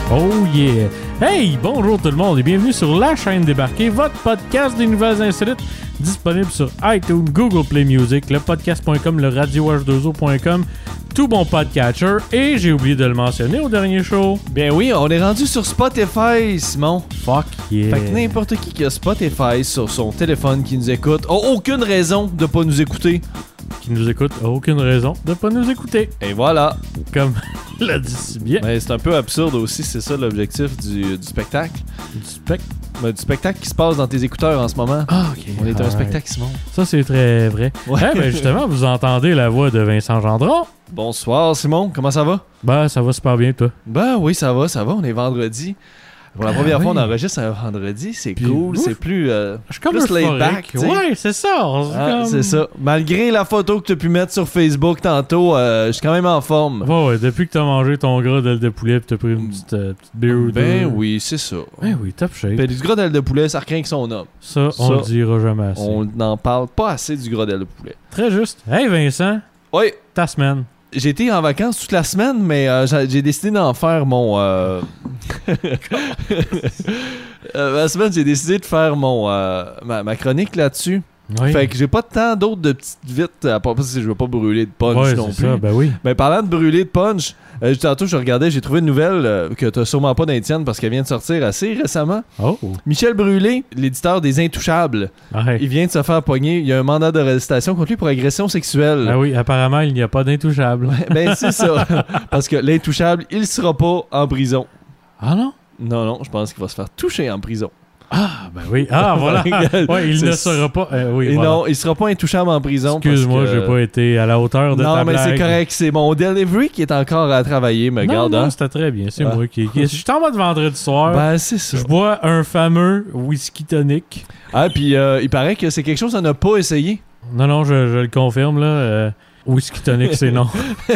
Oh yeah! Hey, bonjour tout le monde et bienvenue sur La Chaîne Débarquée, votre podcast des nouvelles insolites, disponible sur iTunes, Google Play Music, lepodcast.com, le radioh2o.com, tout bon podcatcher, et j'ai oublié de le mentionner au dernier show. Ben oui, on est rendu sur Spotify, Simon. Fuck yeah! Fait que n'importe qui a Spotify sur son téléphone qui nous écoute a aucune raison de pas nous écouter. Qui nous écoute a aucune raison de pas nous écouter. Et voilà. Comme l'a dit si bien. Mais c'est un peu absurde aussi, c'est ça l'objectif du spectacle. Du spectacle qui se passe dans tes écouteurs en ce moment. Ah, ok. On est un spectacle, Simon. Ça, c'est très vrai. Ouais. Ben justement, vous entendez la voix de Vincent Gendron. Bonsoir, Simon. Comment ça va? Ben, ça va super bien, toi. Ben oui, ça va. On est vendredi. Pour la première fois, on enregistre un vendredi. C'est Puis, cool. ouf. C'est plus, Je suis comme plus laid back. euphorique. Ouais, c'est ça. C'est ça. Malgré la photo que tu as pu mettre sur Facebook tantôt, je suis quand même en forme. Ouais, depuis que t'as mangé ton gras d'aile de poulet pis t'as pris une petite bière ou deux. Ben oui, c'est ça. Ben oui, top shape. Ben, du gras d'aile de poulet, ça craint que son homme. Ça, on le dira jamais assez. On n'en parle pas assez du gras d'aile de poulet. Très juste. Hey Vincent, Oui, ta semaine. j'ai été en vacances toute la semaine, mais j'ai décidé d'en faire mon... la semaine, j'ai décidé de faire ma chronique là-dessus. Oui. Fait que j'ai pas tant d'autres de petites vites, à part parce que je veux pas brûler de punch ouais, non c'est plus. ça, ben oui. Mais parlant de brûler de punch, tantôt je regardais, j'ai trouvé une nouvelle que t'as sûrement pas d'Étienne parce qu'elle vient de sortir assez récemment. Oh. Michel Brûlé, l'éditeur des Intouchables, Ouais. il vient de se faire pogner. Il y a un mandat d'arrestation contre lui pour agression sexuelle. Ah oui, apparemment, il n'y a pas d'intouchable. Ben c'est ça. Parce que l'Intouchable, il sera pas en prison. Ah non? Non, je pense qu'il va se faire toucher en prison. Ah, ben oui. Ah, voilà. Ouais, il ne sera pas... oui, Et voilà. non, il sera pas intouchable en prison. Excuse-moi, parce que... j'ai pas été à la hauteur de ta Non, mais blague. c'est correct. C'est mon delivery qui est encore à travailler, mais Non, regarde. non, hein. c'était très bien. C'est Ah. moi qui... Je suis en mode vendredi soir. Ben, c'est ça. Je bois un fameux whisky tonic. Ah, puis il paraît que c'est quelque chose à ne pas essayer. Non, je le confirme, là. Whisky tonic, c'est non.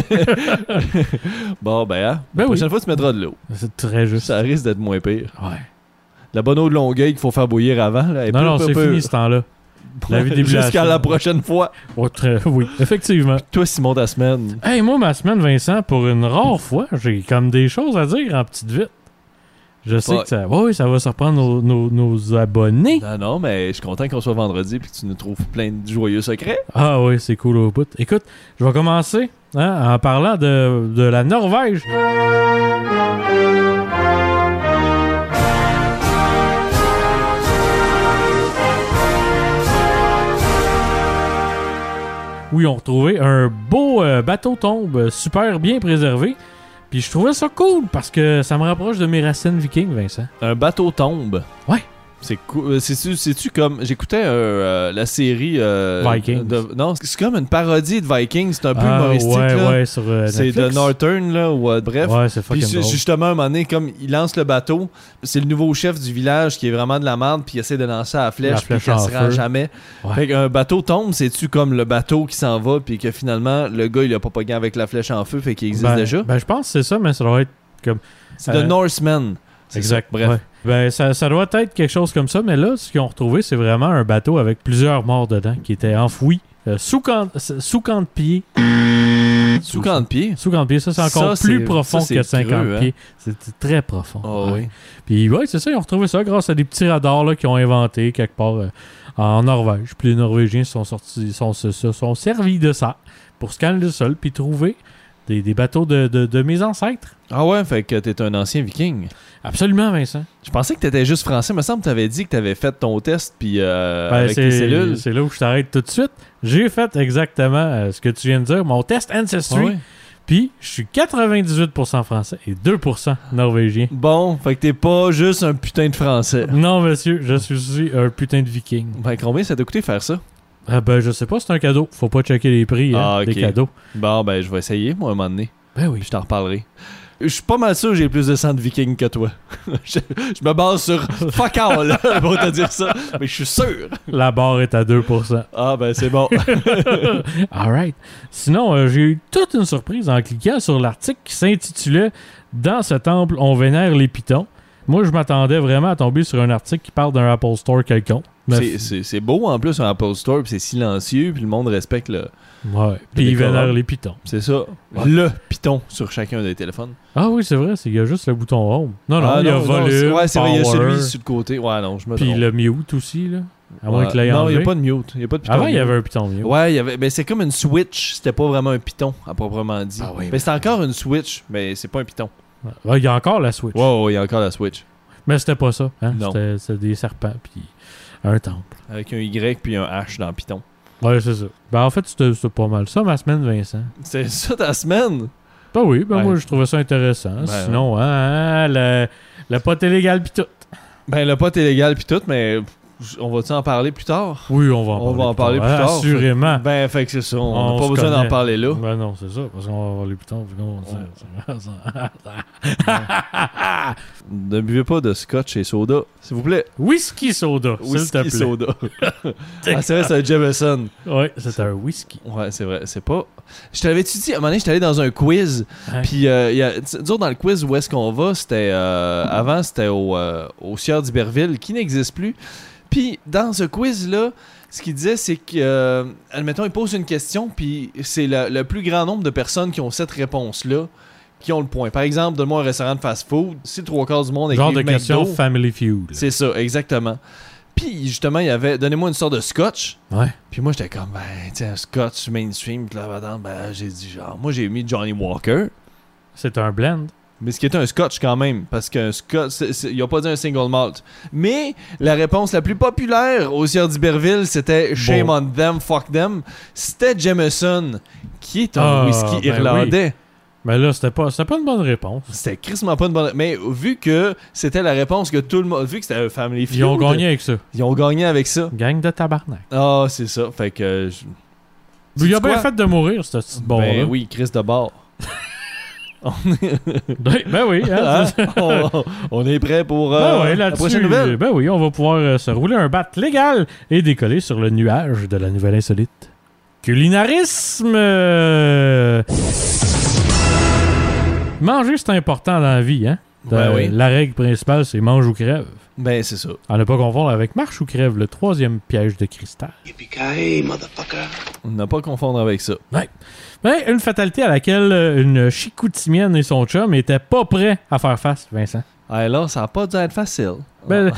Bon, ben, hein. Ben La oui. prochaine fois, tu mettras de l'eau. C'est très juste. Ça risque d'être moins pire. Ouais. La bonne eau de Longueuil qu'il faut faire bouillir avant. Là, elle Non, peut- c'est peut- fini ce temps-là. La vie débulation. Jusqu'à la prochaine fois. Oh, oui, effectivement. Toi, Simon, ta semaine. Hey, moi, ma semaine, Vincent, pour une rare fois, j'ai comme des choses à dire en petite vite. Je sais Fuck. que ça, oui, ça va surprendre nos abonnés. Non, mais je suis content qu'on soit vendredi et que tu nous trouves plein de joyeux secrets. Ah oui, c'est cool au bout. Écoute, je vais commencer en parlant de la Norvège. Où ils ont retrouvé un beau bateau tombe super bien préservé. Puis je trouvais ça cool parce que ça me rapproche de mes racines vikings, Vincent. Un bateau tombe. Ouais. C'est cool. C'est-tu comme. J'écoutais la série. Vikings. Non, c'est comme une parodie de Vikings. C'est un peu humoristique. Ouais, là. ouais, sur C'est Netflix. de Northern, là, ou bref. Ouais, c'est Puis fucking drôle. justement, à un moment donné, comme il lance le bateau, c'est le nouveau chef du village qui est vraiment de la merde, puis il essaie de lancer à la flèche, puis flèche qu'elle en se rend feu. jamais. Ouais. Fait qu'un bateau tombe, c'est-tu comme le bateau qui s'en va, puis que finalement, le gars, il a pas pogné avec la flèche en feu, fait qu'il existe déjà? Ben, je pense que c'est ça, mais ça doit être comme... C'est The Norseman. C'est Exact. ça. Bref. Ouais. Ben, ça doit être quelque chose comme ça, mais là, ce qu'ils ont retrouvé, c'est vraiment un bateau avec plusieurs morts dedans qui étaient enfouis sous 40 pieds. Sous 40 pieds. Sous 40 pieds, ça, c'est encore Ça, plus c'est- profond ça, c'est que 50 creux, hein. pieds. C'est très profond. Oh, Ouais. oui. Puis, ouais, c'est ça, ils ont retrouvé ça grâce à des petits radars là, qu'ils ont inventés quelque part en Norvège. Puis les Norvégiens sont servis de ça pour scanner le sol puis trouver des bateaux de mes ancêtres. Ah ouais, fait que t'es un ancien viking. Absolument, Vincent. Je pensais que t'étais juste français. Il me semble que t'avais dit que t'avais fait ton test, puis Ben, avec tes cellules. c'est là où je t'arrête tout de suite. J'ai fait exactement ce que tu viens de dire, mon test Ancestry. Ouais. Puis, je suis 98% français et 2% norvégien. Bon, fait que t'es pas juste un putain de français. Non, monsieur, je suis aussi un putain de viking. Ben, combien ça t'a coûté faire ça? Ah ben, je sais pas, c'est un cadeau. Faut pas checker les prix Ah, des ok. cadeaux. Bon, ben, je vais essayer, moi, à un moment donné. Ben oui. Puis je t'en reparlerai. Je suis pas mal sûr que j'ai plus de sang de viking que toi. je me base sur fuck all pour te dire ça. Mais je suis sûr. La barre est à 2%. Ah, ben, c'est bon. Alright. Sinon, j'ai eu toute une surprise en cliquant sur l'article qui s'intitulait « Dans ce temple, on vénère les pitons ». Moi, je m'attendais vraiment à tomber sur un article qui parle d'un Apple Store quelconque. C'est beau en plus, un Apple Store, puis c'est silencieux, puis le monde respecte le... Ouais. Puis ils vénèrent les pitons. C'est ça. Ouais. Le piton sur chacun des téléphones. Ah oui, c'est vrai, il y a juste le bouton home. Non, il y a volume, ouais, c'est vrai, il y a power, celui sur le côté. Ouais, non, je me trompe. Puis le mute aussi, là. À moins que l'ait non, enlevé. il n'y a pas de mute. Il y a pas de piton. Avant, il y avait un piton mute. Ouais, il y avait... Ben, c'est comme une switch. C'était pas vraiment un piton, à proprement dit. Ah oui, mais c'est encore une switch, mais c'est pas un piton. Ouais, il y a encore la switch. Ouais, il y a encore la switch. Mais c'était pas ça. Hein? Non. C'était des serpents, puis un temple. Avec un Y puis un H dans Python. Ouais, c'est ça. Ben, en fait, c'était pas mal ça, ma semaine, Vincent. C'est ça ta semaine? Ben oui, ben ouais. moi, je trouvais ça intéressant. Ben, sinon, le pot illégal pis tout. Ben, le pot illégal pis tout, mais on va-tu en parler plus tard? Oui, on va en parler plus tard. Assurément. Ben, fait que c'est ça. On n'a pas besoin d'en parler là. Ben non, c'est ça, parce qu'on va en parler plus tard. Ne buvez pas de scotch et soda, s'il vous plaît. Whisky soda, s'il te plaît. Whisky soda. Ah, c'est vrai, c'est un Jameson. Ouais, c'est un whisky. Ouais, c'est vrai. C'est pas... Je t'avais-tu dit, à un moment donné, j'étais allé dans un quiz. Hein? Puis, disons, dans le quiz où est-ce qu'on va, c'était... avant, c'était au Sieur d'Iberville, qui n'existe plus. Puis, dans ce quiz-là, ce qu'il disait, c'est que... admettons, il pose une question, puis c'est le plus grand nombre de personnes qui ont cette réponse-là qui ont le point. Par exemple, donne-moi un restaurant de fast-food. Si 3/4 du monde écrit genre de question Family Feud. C'est ça, exactement. Puis, justement, il y avait... Donnez-moi une sorte de scotch. Ouais. Puis moi, j'étais comme, ben, tiens, un scotch mainstream. Puis là, ben, j'ai dit, genre... Moi, j'ai mis Johnny Walker. C'est un blend. Mais ce qui est un scotch quand même. Parce qu'un scotch... Il a pas dit un single malt. Mais la réponse la plus populaire au Sieur d'Iberville, c'était Shame on them, fuck them. C'était Jameson, qui est un whisky irlandais. Oui. Mais là, c'était pas une bonne réponse. C'était crissement pas une bonne réponse. Mais vu que c'était la réponse que tout le monde... Vu que c'était un Family Feud... Ils ont gagné avec ça. Ils ont gagné avec ça. Gang de tabarnak. Ah, c'est ça. Fait que... Il a bien fait de mourir, ce petit bon. Ben oui, Chris de bord. Ben oui. Hein, on est prêt pour la prochaine nouvelle. Ben oui, on va pouvoir se rouler un bat légal et décoller sur le nuage de la nouvelle insolite. Culinarisme! Manger, c'est important dans la vie, hein? Ben oui. La règle principale, c'est mange ou crève. Ben, c'est ça. À ne pas confondre avec marche ou crève, le 3e piège de cristal. Yippee-ki-yay, motherfucker. On n'a pas à confondre avec ça. Ouais. Ben, une fatalité à laquelle une chicoutimienne et son chum étaient pas prêts à faire face, Vincent. Ah, là, ça n'a pas dû être facile. Ben,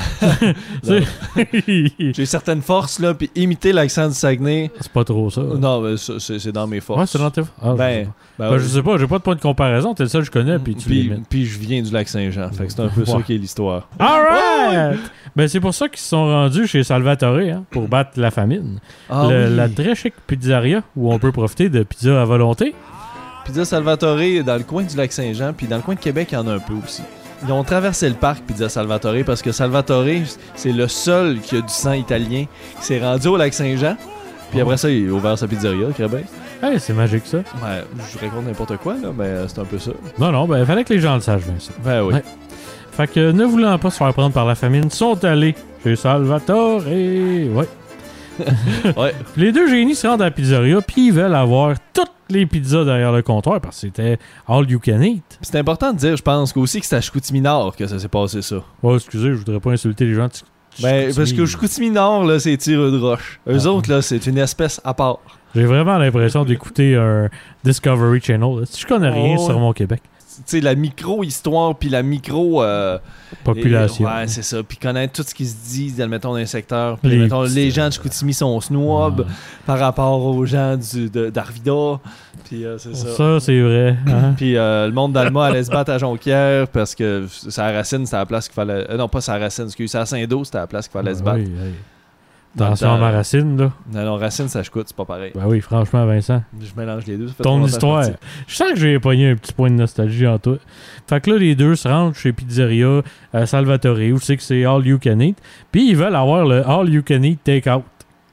j'ai certaines forces, là, puis imiter l'accent du Saguenay... C'est pas trop ça. Non, mais c'est dans mes forces. Ouais, c'est dans tes forces. Ah, je sais pas, j'ai pas de point de comparaison, t'es le seul que je connais, puis tu l'imites. Puis je viens du Lac-Saint-Jean, fait que c'est un peu ça qui est l'histoire. Alright! Ben, c'est pour ça qu'ils se sont rendus chez Salvatore, hein, pour battre la famine. La très chic pizzeria, où on peut profiter de pizza à volonté. Pizza Salvatore, dans le coin du Lac-Saint-Jean, puis dans le coin de Québec, il y en a un peu aussi. Ils ont traversé le parc Pizza Salvatore parce que Salvatore, c'est le seul qui a du sang italien qui s'est rendu au Lac-Saint-Jean. Puis après ça, il a ouvert sa pizzeria, Québec. Hey, c'est magique ça. Ouais, je raconte n'importe quoi, là, mais c'est un peu ça. Non, ben il fallait que les gens le sachent, Vincent. Ben oui. Ouais. Fait que ne voulant pas se faire prendre par la famine, sont allés chez Salvatore et... Ouais. Ouais. Puis les deux génies se rendent à la pizzeria, puis ils veulent avoir toutes les pizzas derrière le comptoir parce que c'était all you can eat. C'est important de dire, je pense, qu'aussi que c'est à Chicoutimi-Nord que ça s'est passé ça. Ouais, excusez, je voudrais pas insulter les gens de Ben, parce que Chicoutimi-Nord, là, c'est tireux de roche. Eux autres, là, c'est une espèce à part. J'ai vraiment l'impression d'écouter un Discovery Channel. Là. Je connais rien sur mon Québec. Tu sais, la micro-histoire, puis la micro... population. Ouais, c'est ça. Puis connaître tout ce qui se dit, admettons, dans les secteurs. Puis, admettons, les gens de Chicoutimi sont snobs par rapport aux gens d'Arvida. Puis, c'est ça. Ça, c'est vrai. Hein? Puis, le monde d'Alma allait se battre à Jonquière parce que Sarracine, c'était la place qu'il fallait... non, pas Sarracine, excusez, à Saint-Do, c'était la place qu'il fallait se battre. Oui. Attention à ma Racine, là. Non, Racine, ça coûte, c'est pas pareil. Ben oui, franchement, Vincent. Je mélange les deux. Ça fait ton histoire. Je sens que j'ai pogné un petit point de nostalgie en toi. Fait que là, les deux se rendent chez Pizzeria Salvatore, où c'est que c'est All You Can Eat. Puis ils veulent avoir le All You Can Eat Take-Out.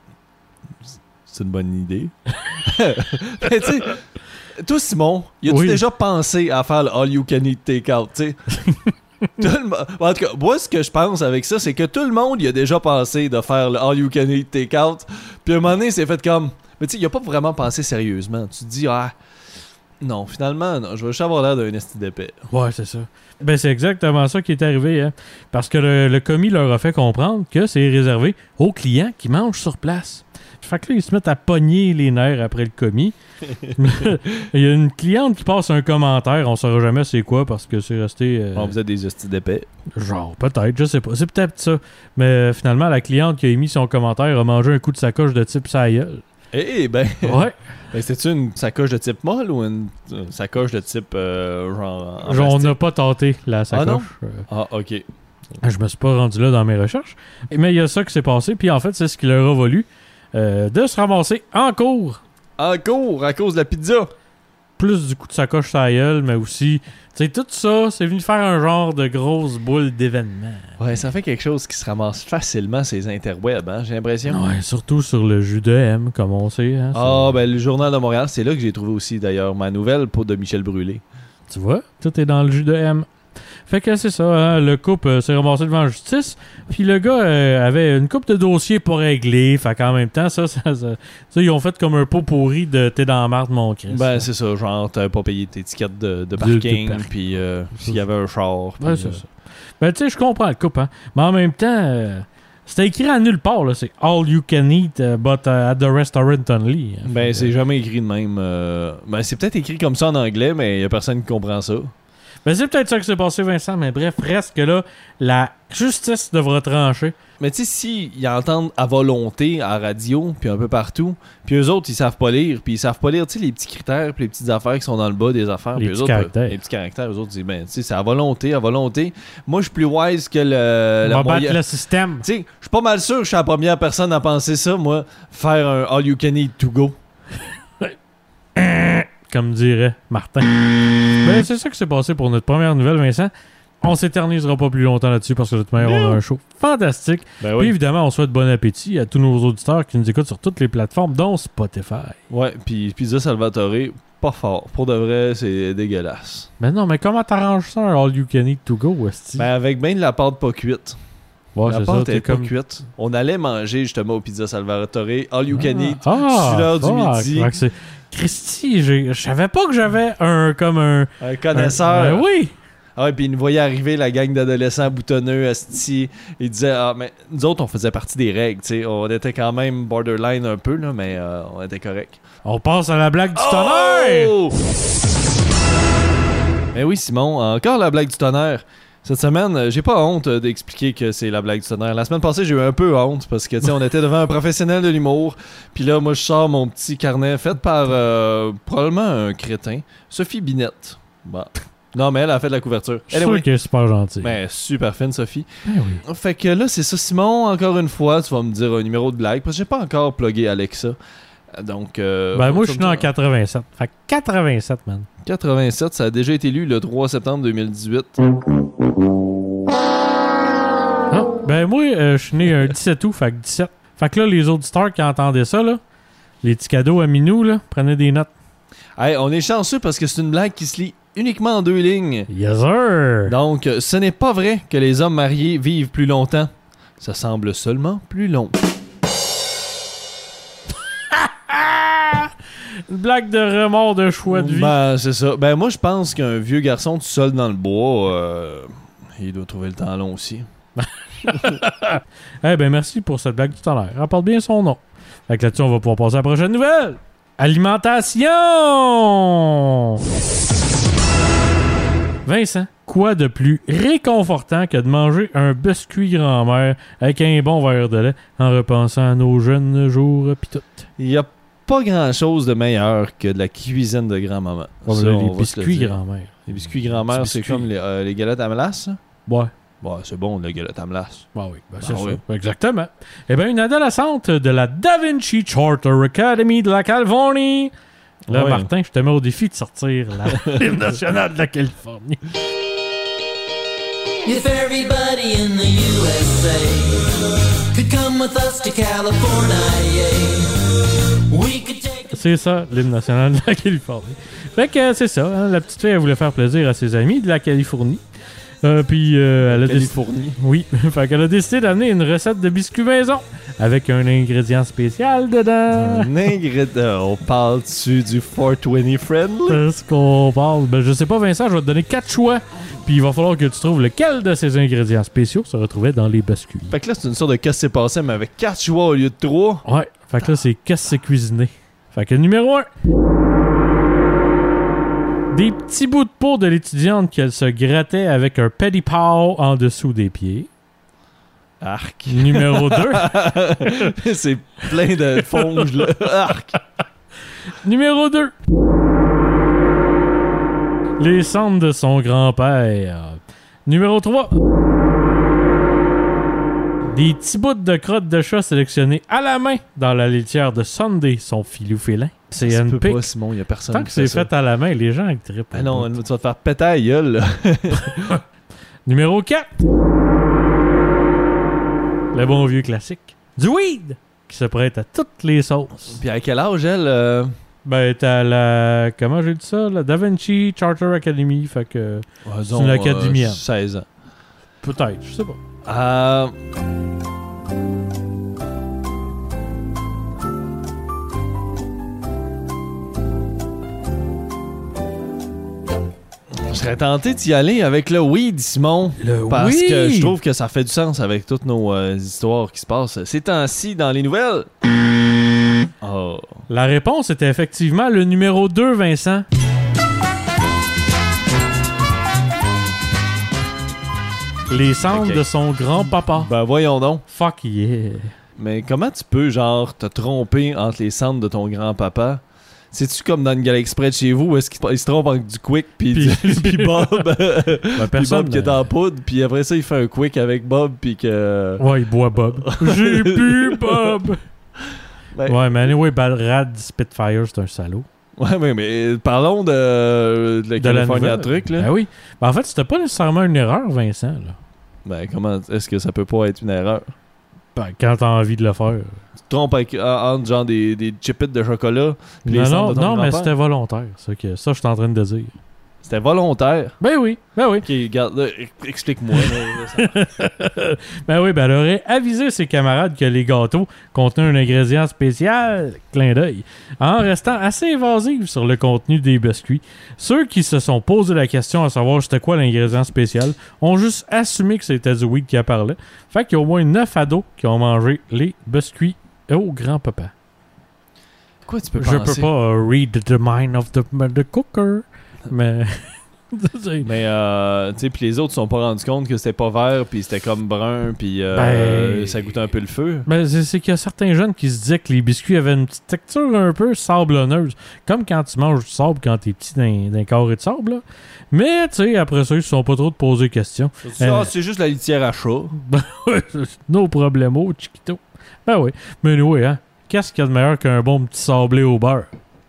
C'est une bonne idée. Mais tu sais, toi, Simon, y a-tu déjà pensé à faire le All You Can Eat Take-Out, tu sais? En tout cas, moi, ce que je pense avec ça, c'est que tout le monde y a déjà pensé de faire le All You Can Eat Take-Out. Puis à un moment donné, c'est fait comme... Mais tu sais, il a pas vraiment pensé sérieusement. Tu te dis, Non, finalement, non. Je vais juste avoir l'air d'un esti d'épais. Ouais, c'est ça. Ben, c'est exactement ça qui est arrivé, hein. Parce que le commis leur a fait comprendre que c'est réservé aux clients qui mangent sur place. Fait que là, ils se mettent à pogner les nerfs après le commis. Il y a une cliente qui passe un commentaire, on saura jamais c'est quoi parce que c'est resté... On faisait des hosties d'épais. Genre, peut-être, je sais pas. C'est peut-être ça. Mais finalement, la cliente qui a émis son commentaire a mangé un coup de sacoche de type sa gueule. Eh ben... Ouais. Ben, c'est-tu une sacoche de type molle ou une sacoche de type genre... en Genre, on plastique? n'a pas tenté la sacoche. non? Ah, ok. Je me suis pas rendu là dans mes recherches. Mais il y a ça qui s'est passé. Puis en fait, c'est ce qui leur a valu de se ramasser en cours. En cours, à cause de la pizza. Plus du coup de sacoche sa gueule, mais aussi... Tu sais, tout ça, c'est venu faire un genre de grosse boule d'événements. Ouais, ça fait quelque chose qui se ramasse facilement ces interwebs, hein, j'ai l'impression. Ouais, surtout sur le jus de M, comme on sait. Hein, Ben le Journal de Montréal, c'est là que j'ai trouvé aussi d'ailleurs ma nouvelle de Michel Brûlé. Tu vois, tout est dans le jus de M. Fait que c'est ça, hein, le couple s'est ramassé devant la justice, puis le gars avait une couple de dossiers pour régler, fait qu'en même temps, ça, ils ont fait comme un pot pourri de t'es dans la marde, mon Christ. Ben c'est ça, genre t'avais pas payé tes tickets de parking, puis s'il y avait un char. Ouais, c'est ça. Ben tu sais, je comprends le couple, hein, mais en même temps... c'était écrit à nulle part, là. C'est all you can eat, but at the restaurant only. Hein. Ben, c'est jamais écrit de même. Ben, c'est peut-être écrit comme ça en anglais, mais il y a personne qui comprend ça. Ben, c'est peut-être ça qui s'est passé, Vincent, mais bref, reste que là, la justice devra trancher. Mais tu sais, s'ils entendent à volonté, à radio, puis un peu partout, puis eux autres, ils savent pas lire, puis ils savent pas lire, tu sais, les petits critères, puis les petites affaires qui sont dans le bas des affaires. Les petits caractères. Les petits caractères, eux autres disent, ben, tu sais, c'est à volonté, à volonté. Moi, je suis plus wise que le... On va battre le système. Tu sais, je suis pas mal sûr que je suis la première personne à penser ça, moi, faire un all you can eat to go. Comme dirait Martin. Ben, c'est ça qui s'est passé pour notre première nouvelle, Vincent. On s'éternisera pas plus longtemps là-dessus parce que de toute manière, on a un show fantastique. Ben oui. Puis évidemment, on souhaite bon appétit à tous nos auditeurs qui nous écoutent sur toutes les plateformes, dont Spotify. Ouais, puis Pizza Salvatore, pas fort. Pour de vrai, c'est dégueulasse. Ben non, mais comment t'arranges ça, un all you can eat to go, Westy? Ben, avec bien de la pâte pas cuite. Ouais, la c'est pâte ça, est t'es comme... pas cuite. On allait manger justement au Pizza Salvatore, all you can eat, sur l'heure du midi. Christy, je savais pas que j'avais un connaisseur. Ben oui! Ah ouais, puis il nous voyait arriver la gang d'adolescents boutonneux, asti. Il disait, mais nous autres, on faisait partie des règles, tu sais. On était quand même borderline un peu, là, mais on était correct. On passe à la blague du tonnerre! Mais oui, Simon, encore la blague du tonnerre. Cette semaine, j'ai pas honte d'expliquer que c'est la blague du tonnerre. La semaine passée, j'ai eu un peu honte parce que, tu sais, on était devant un professionnel de l'humour. Puis là, moi, je sors mon petit carnet fait par probablement un crétin, Sophie Binette. Bon. Non, mais elle a fait de la couverture. Je suis sûr qu'elle est super gentille. Ben, super fine, Sophie. Ben oui. Fait que là, c'est ça, Simon. Encore une fois, tu vas me dire un numéro de blague parce que j'ai pas encore plugué Alexa. Donc, ben, moi, je suis né en 87. Fait que 87, man. 87, ça a déjà été lu le 3 septembre 2018. Ah, ben, moi, je suis né un 17 août, fait que 17. Fait que là, les auditeurs qui entendaient ça, là, les petits cadeaux à Minou, là, prenaient des notes. Hey, on est chanceux parce que c'est une blague qui se lit uniquement en 2 lignes. Yes, sir! Donc, ce n'est pas vrai que les hommes mariés vivent plus longtemps. Ça semble seulement plus long. Une blague de remords de choix de vie. Ben, c'est ça. Ben, moi, je pense qu'un vieux garçon tout seul dans le bois, il doit trouver le temps long aussi. Eh ben, merci pour cette blague du tonnerre. Rapporte bien son nom. Fait que là-dessus, on va pouvoir passer à la prochaine nouvelle. Alimentation! Vincent, quoi de plus réconfortant que de manger un biscuit grand-mère avec un bon verre de lait en repensant à nos jeunes jours pis tout? Il n'y a pas grand-chose de meilleur que de la cuisine de grand-maman. Ouais, là, les biscuits grand-mère. Les biscuits grand-mère, c'est comme les galettes à mélasse, ça? Ouais. Ouais, c'est bon, les galettes à mélasse. Ah oui, ben c'est ça. Exactement. Eh bien, une adolescente de la Da Vinci Charter Academy de la Californie. Là, ouais. Martin, je te mets au défi de sortir l'hymne national de la Californie. If everybody in the USA could come with us to California, we could take... C'est ça, l'hymne national de la Californie. Fait que c'est ça, hein, la petite fille, elle voulait faire plaisir à ses amis de la Californie. Puis elle a décidé... Californie. Oui, fait qu'elle a décidé d'amener une recette de biscuits maison avec un ingrédient spécial dedans. Un ingrédient. On parle-tu du 420 friendly? Est-ce qu'on parle? Ben, je sais pas, Vincent, je vais te donner 4 choix. Puis il va falloir que tu trouves lequel de ces ingrédients spéciaux se retrouvait dans les biscuits. Fait que là, c'est une sorte de qu'est-ce qui s'est passé, mais avec 4 choix au lieu de 3. Ouais, fait que là, c'est qu'est-ce que c'est cuisiné. Fait que numéro 1. Des petits bouts de peau de l'étudiante qu'elle se grattait avec un petit paw en dessous des pieds. Arc. Numéro 2. C'est plein de fonges, là. Arc. Numéro 2. Les cendres de son grand-père. Numéro 3. Des petits bouts de crotte de chat sélectionnés à la main dans la litière de Sunday, son filou félin. C'est Ça se une peut pique. pas, Simon, il y a personne Tant qui que c'est ça. fait à la main, les gens ils trippent. Ah non, tu vas te faire péter à la gueule, là. Numéro 4. Le bon vieux classique. Du weed! Qui se prête à toutes les sauces. Puis à quel âge, elle? Ben, t'as la... Comment j'ai dit ça? La Da Vinci Charter Academy. Fait que... C'est une académienne. 16 ans. Peut-être, je sais pas. Je serais tenté d'y aller avec le weed, Simon. Parce que je trouve que ça fait du sens avec toutes nos histoires qui se passent ces temps-ci dans les nouvelles. Oh. La réponse était effectivement le numéro 2, Vincent. Les cendres de son grand-papa. Ben voyons donc. Fuck yeah. Mais comment tu peux, genre, te tromper entre les cendres de ton grand-papa? C'est-tu comme dans une Galaxy Express chez vous où est-ce qu'il se trompe entre du Quick puis Bob? Puis Bob qui est en poudre, puis après ça, il fait un Quick avec Bob, puis que... Ouais, il boit Bob. J'ai bu Bob! Ben, Ouais, mais anyway, Rad Spitfire, c'est un salaud. Ouais, mais parlons de la California nouvelle. truc, là. Ben oui. Ben en fait, c'était pas nécessairement une erreur, Vincent. Là. Ben comment est-ce que ça peut pas être une erreur? Ben, quand t'as envie de le faire. Tu te trompes entre genre des chipettes de chocolat pis les cendres de ton Non, mais grand-père? c'était volontaire. Ça, que, ça, je suis en train de dire. C'était volontaire. Ben oui. Ok, regarde, là, explique-moi. Ben oui, ben elle aurait avisé ses camarades que les gâteaux contenaient un ingrédient spécial, clin d'œil, en restant assez évasive sur le contenu des biscuits. Ceux qui se sont posé la question à savoir c'était quoi l'ingrédient spécial ont juste assumé que c'était du weed qui parlait. Fait qu'il y a au moins 9 ados qui ont mangé les biscuits au grand-papa. Quoi tu peux Je penser? peux pas read the mind of the cooker, mais... Mais, tu sais, puis les autres se sont pas rendus compte que c'était pas vert, puis c'était comme brun, puis Ben- ça goûtait un peu le feu. Ben, c'est qu'il y a certains jeunes qui se disaient que les biscuits avaient une petite texture un peu sablonneuse. Comme quand tu manges du sable quand t'es petit d'un carré de sable. Là. Mais, tu sais, après ça, ils se sont pas trop de poser question. C'est juste la litière à chat. No problemo, chiquito. Ben oui. Mais oui, hein. Qu'est-ce qu'il y a de meilleur qu'un bon petit sablé au beurre?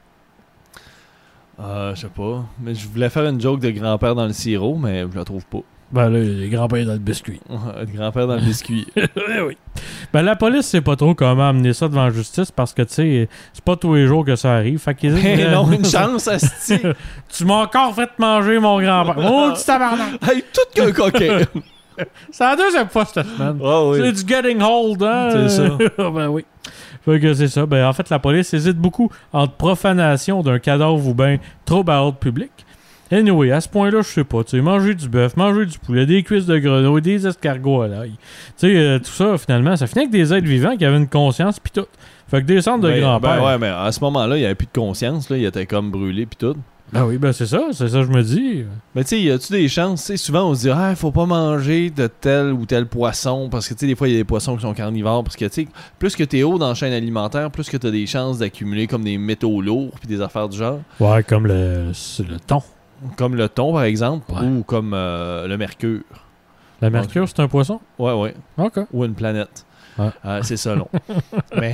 Je sais pas. Mais je voulais faire une joke de grand-père dans le sirop, mais je la trouve pas. Ben là, les grands-pères dans le biscuit. De grand-père dans le biscuit. Oui. Ben la police sait pas trop comment amener ça devant la justice parce que, tu sais, c'est pas tous les jours que ça arrive. Fait qu'ils Mais non, une chance, asti. Tu m'as encore fait manger mon grand-père. Oh, petit tabarnak! Hey, tout qu'un coquin. C'est la deuxième fois cette semaine. Oh, oui. C'est du getting hold, hein? C'est ça. Ben oui. Fait que c'est ça. Ben en fait, la police hésite beaucoup entre profanation d'un cadavre ou bien trouble à l'ordre public. Anyway, à ce point-là, je sais pas. Tu sais, manger du bœuf, manger du poulet, des cuisses de grenouille, des escargots à l'ail. Tu sais, tout ça, finalement, ça finit avec des êtres vivants qui avaient une conscience pis tout. Fait que des cendres de grand-père. Ben ouais, mais à ce moment-là, il n'y avait plus de conscience. Là. Il était comme brûlé puis tout. Ben oui, ben c'est ça je me dis. Mais tu sais, y a-tu des chances? Tu sais, souvent, on se dit, faut pas manger de tel ou tel poisson. Parce que, tu sais, des fois, il y a des poissons qui sont carnivores. Parce que, tu sais, plus que t'es haut dans la chaîne alimentaire, plus que t'as des chances d'accumuler comme des métaux lourds puis des affaires du genre. Ouais, comme le thon. Comme le thon, par exemple. Ouais. Ou comme le mercure. La mercure, c'est un poisson? Ouais. OK. Ou une planète. Ouais. C'est ça, long. Mais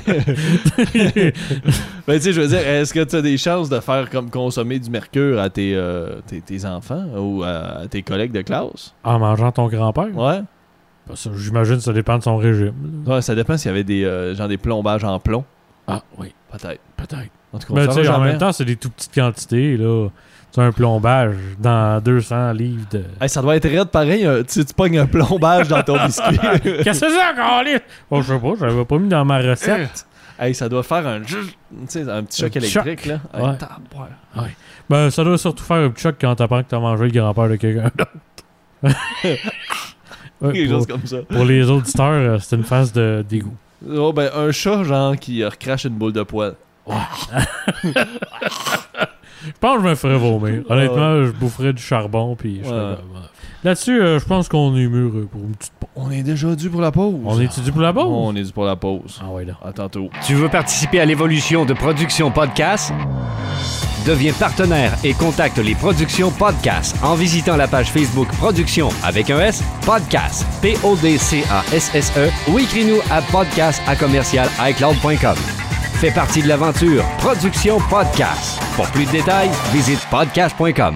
tu sais, je veux dire, est-ce que tu as des chances de faire comme consommer du mercure à tes enfants ou à tes collègues de classe? En mangeant ton grand-père? Ouais. Ben, ça, j'imagine que ça dépend de son régime. Ouais, ça dépend s'il y avait des plombages en plomb. Ah, oui. Peut-être. Peut-être. En tout cas, on Ben, saura tu sais, en jamais. même temps, c'est des tout petites quantités, là. C'est un plombage dans 200 livres de... Hey, ça doit être raide pareil, tu pognes un plombage dans ton biscuit. Qu'est-ce que c'est ça, Carlis? Oh, je sais pas, je l'avais pas mis dans ma recette. Hey, ça doit faire un petit choc électrique, là. Hey, Ouais. tabarouette. Ouais. Ben, ça doit surtout faire un petit choc quand t'apprends que t'as mangé le grand-père de quelqu'un d'autre. Ouais, Quelque chose comme ça. pour les auditeurs, c'est une phase de dégoût. Oh, ben, un chat, genre, qui recrache une boule de poêle. Je pense que je me ferais vomir. Honnêtement, je boufferais du charbon, puis je ferais comme, Là-dessus, je pense qu'on est mûr pour une petite pause. On est déjà dû pour la pause. On est dû pour la pause? On est dû pour la pause. Ah ouais, là. À tantôt. Tu veux participer à l'évolution de Production Podcast? Deviens partenaire et contacte les Productions Podcast en visitant la page Facebook Production avec un S, Podcast, P-O-D-C-A-S-S-E ou écris-nous à podcast@icloud.com. Fais partie de l'aventure Production Podcast. Pour plus de détails, visite podcast.com.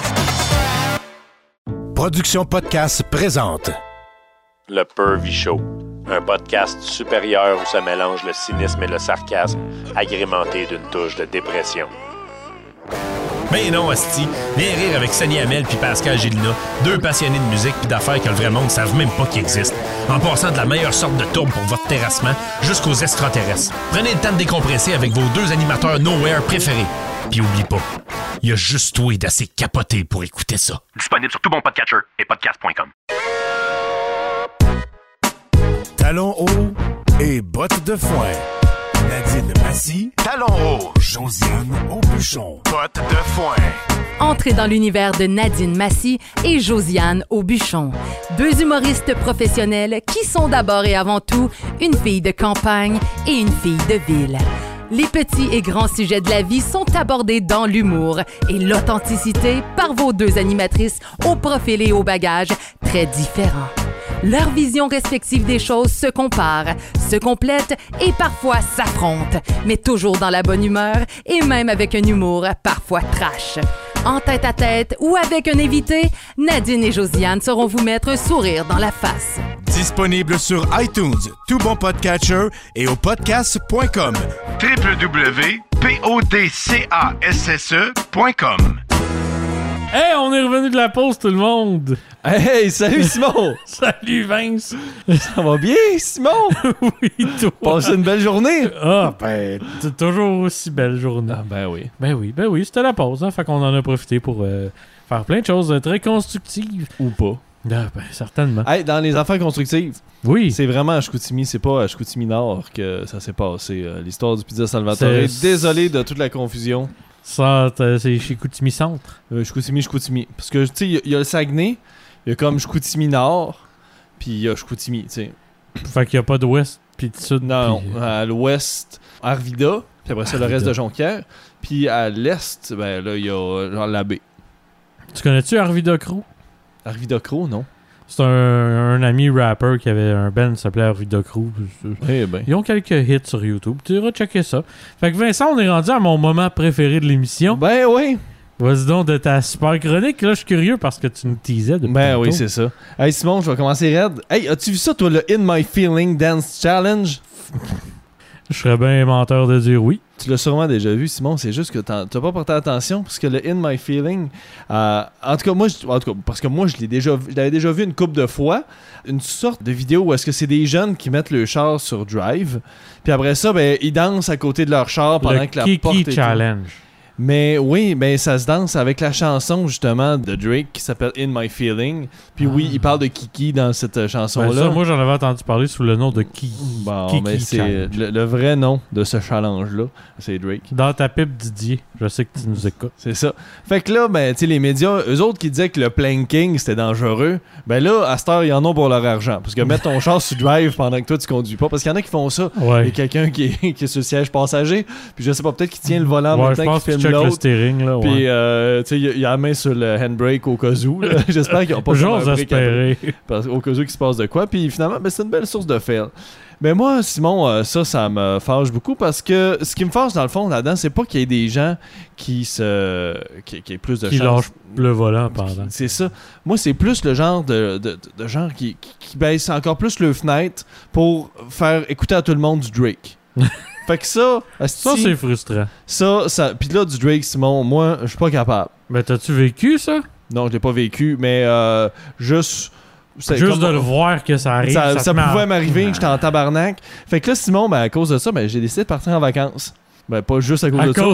Production Podcast présente Le Pervy Show, un podcast supérieur où se mélange le cynisme et le sarcasme, agrémenté d'une touche de dépression. Ben non, hostie. Viens rire avec Sonny Hamel puis Pascal Gélina, deux passionnés de musique puis d'affaires que le vrai monde ne savent même pas qu'ils existent. En passant de la meilleure sorte de tourbe pour votre terrassement jusqu'aux extraterrestres. Prenez le temps de décompresser avec vos deux animateurs Nowhere préférés. Puis oublie pas, il y a juste toi d'assez capoté pour écouter ça. Disponible sur tout bon podcatcher et podcast.com. Talons hauts et bottes de foin. Nadine Massy, Talons hauts, Josiane Aubuchon. bottes de foin. Entrez dans l'univers de Nadine Massy et Josiane Aubuchon. Deux humoristes professionnels qui sont d'abord et avant tout une fille de campagne et une fille de ville. Les petits et grands sujets de la vie sont abordés dans l'humour et l'authenticité par vos deux animatrices au profil et au bagage très différents. Leurs visions respectives des choses se comparent, se complètent et parfois s'affrontent, mais toujours dans la bonne humeur et même avec un humour parfois trash. En tête à tête ou avec un invité, Nadine et Josiane sauront vous mettre un sourire dans la face. Disponible sur iTunes, tout bon podcatcher et au podcast.com. www.podcasse.com. Hey, on est revenu de la pause, tout le monde! Hey, salut Simon! Salut, Vince! Ça va bien, Simon? Oui, toi! Passez une belle journée? Ah, ben, c'est toujours aussi belle journée. Ah, ben oui. Ben oui, c'était la pause, hein, fait qu'on en a profité pour faire plein de choses très constructives. Ou pas. Ah, ben, certainement. Hey, dans les affaires constructives, Oui. c'est vraiment à Chicoutimi, c'est pas à Chicoutimi-Nord que ça s'est passé. L'histoire du Pizza Salvatore. C'est- Désolé de toute la confusion. Ça, c'est chez Chicoutimi Centre. Chicoutimi. Parce que, tu sais, il y a le Saguenay, il y a comme Chicoutimi-Nord, puis il y a Chicoutimi, tu sais. Fait qu'il n'y a pas d'ouest puis de sud. Non, puis, à l'ouest, Arvida, puis après ça, le reste Arvida. de Jonquière. Puis à l'est, ben là, il y a genre la baie. Tu connais-tu Arvida Crew? Arvida Crow, non? C'est un ami rapper qui avait un band qui s'appelait Arvida Crew. Eh ben. Ils ont quelques hits sur YouTube. Tu iras checker ça. Fait que Vincent, on est rendu à mon moment préféré de l'émission. Ben oui! Vas-y donc de ta super chronique. Là, je suis curieux parce que tu nous teasais depuis Ben tantôt. oui, c'est ça. Hey Simon, je vais commencer raide. Hey, as-tu vu ça, toi, le In My Feeling Dance Challenge? Je serais bien menteur de dire oui. Tu l'as sûrement déjà vu, Simon. C'est juste que t'as pas porté attention parce que le In My Feeling, en tout cas, parce que moi, je l'avais déjà vu une couple de fois. Une sorte de vidéo où est-ce que c'est des jeunes qui mettent le char sur drive. Puis après ça, ben, ils dansent à côté de leur char pendant Le que la porte Kiki est Challenge. Mais oui, ben ça se danse avec la chanson justement de Drake qui s'appelle In My Feeling. Puis oui, il parle de Kiki dans cette chanson-là. Ben ça, moi, j'en avais entendu parler sous le nom de Bon, Kiki mais c'est Challenge. le vrai nom de ce challenge-là, c'est Drake. Dans ta pipe, Didier. Je sais que tu nous écoutes. C'est ça. Fait que là, ben, tu sais, les médias, eux autres qui disaient que le planking c'était dangereux, ben là, à cette heure, ils en ont pour leur argent. Parce que mettre ton char sur drive pendant que toi tu conduis pas, parce qu'il y en a qui font ça. Il y a Ouais. quelqu'un qui est sur le siège passager, puis je sais pas, peut-être qu'il tient le volant en Ouais, même je temps pense qu'il que tu filme check le l'autre. steering, là. Puis, Ouais. tu sais, il y a la main sur le handbrake au cas où. là. J'espère qu'ils n'ont pas J'ose fait un break après, espérer. parce- au cas où qu'il se passe de quoi. Puis finalement, ben, c'est une belle source de fail. Mais moi, Simon, ça me fâche beaucoup parce que ce qui me fâche dans le fond là-dedans, c'est pas qu'il y ait des gens qui aient plus de Qui chance. lâche le volant pendant. C'est ça. Moi, c'est plus le genre de gens qui baissent encore plus le fenêtre pour faire écouter à tout le monde du Drake. Fait que ça, c'est frustrant. Ça. Puis là, du Drake, Simon, moi, je suis pas capable. Mais t'as-tu vécu ça? Non, je l'ai pas vécu, mais juste de le voir que ça arrive. Ça pouvait m'arriver, j'étais en tabarnak. Fait que là, Simon, à cause de ça, j'ai décidé de partir en vacances. Pas juste à cause de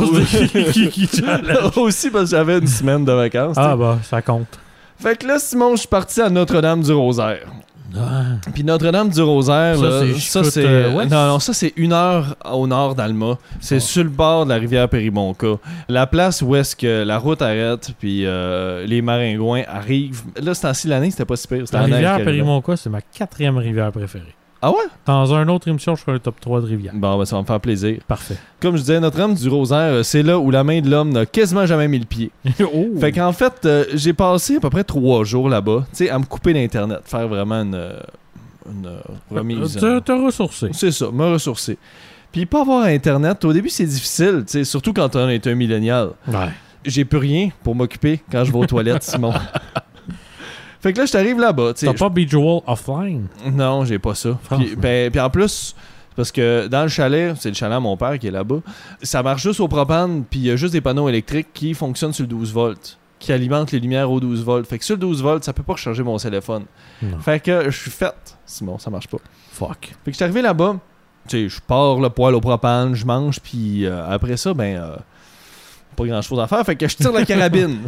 ça. Aussi parce que j'avais une semaine de vacances. Ah bah, ça compte. Fait que là, Simon, je suis parti à Notre-Dame-du-Rosaire. Puis Notre-Dame-du-Rosaire, ça c'est 1 heure au nord d'Alma. C'est sur le bord de la rivière Péribonka. La place où est-ce que la route arrête, puis les maringouins arrivent. Là, c'est ainsi l'année, c'était pas si pire. La rivière Péribonka, c'est ma 4e rivière préférée. Ah ouais? Dans une autre émission, je ferai le top 3 de rivière. Bon, ça va me faire plaisir. Parfait. Comme je disais, Notre-Dame-du-Rosaire, c'est là où la main de l'homme n'a quasiment jamais mis le pied. Fait qu'en fait, j'ai passé à peu près 3 jours là-bas, tu sais, à me couper d'Internet, faire vraiment une remise. Te ressourcer. C'est ça, me ressourcer. Puis pas avoir Internet, au début, c'est difficile, tu sais, surtout quand on est un millénial. Ouais. J'ai plus rien pour m'occuper quand je vais aux toilettes, Simon. Fait que là, je t'arrive là-bas. T'as pas Beach-Wall offline? Non, j'ai pas ça. Puis en plus, parce que dans le chalet, c'est le chalet à mon père qui est là-bas, ça marche juste au propane, puis il y a juste des panneaux électriques qui fonctionnent sur le 12 volts, qui alimentent les lumières au 12 volts. Fait que sur le 12 volts, ça peut pas recharger mon téléphone. Non. Fait que je suis faite. Simon, ça marche pas. Fuck. Fait que je suis arrivé là-bas, tu sais, je pars le poêle au propane, je mange, puis après ça, pas grand chose à faire, fait que je tire la carabine.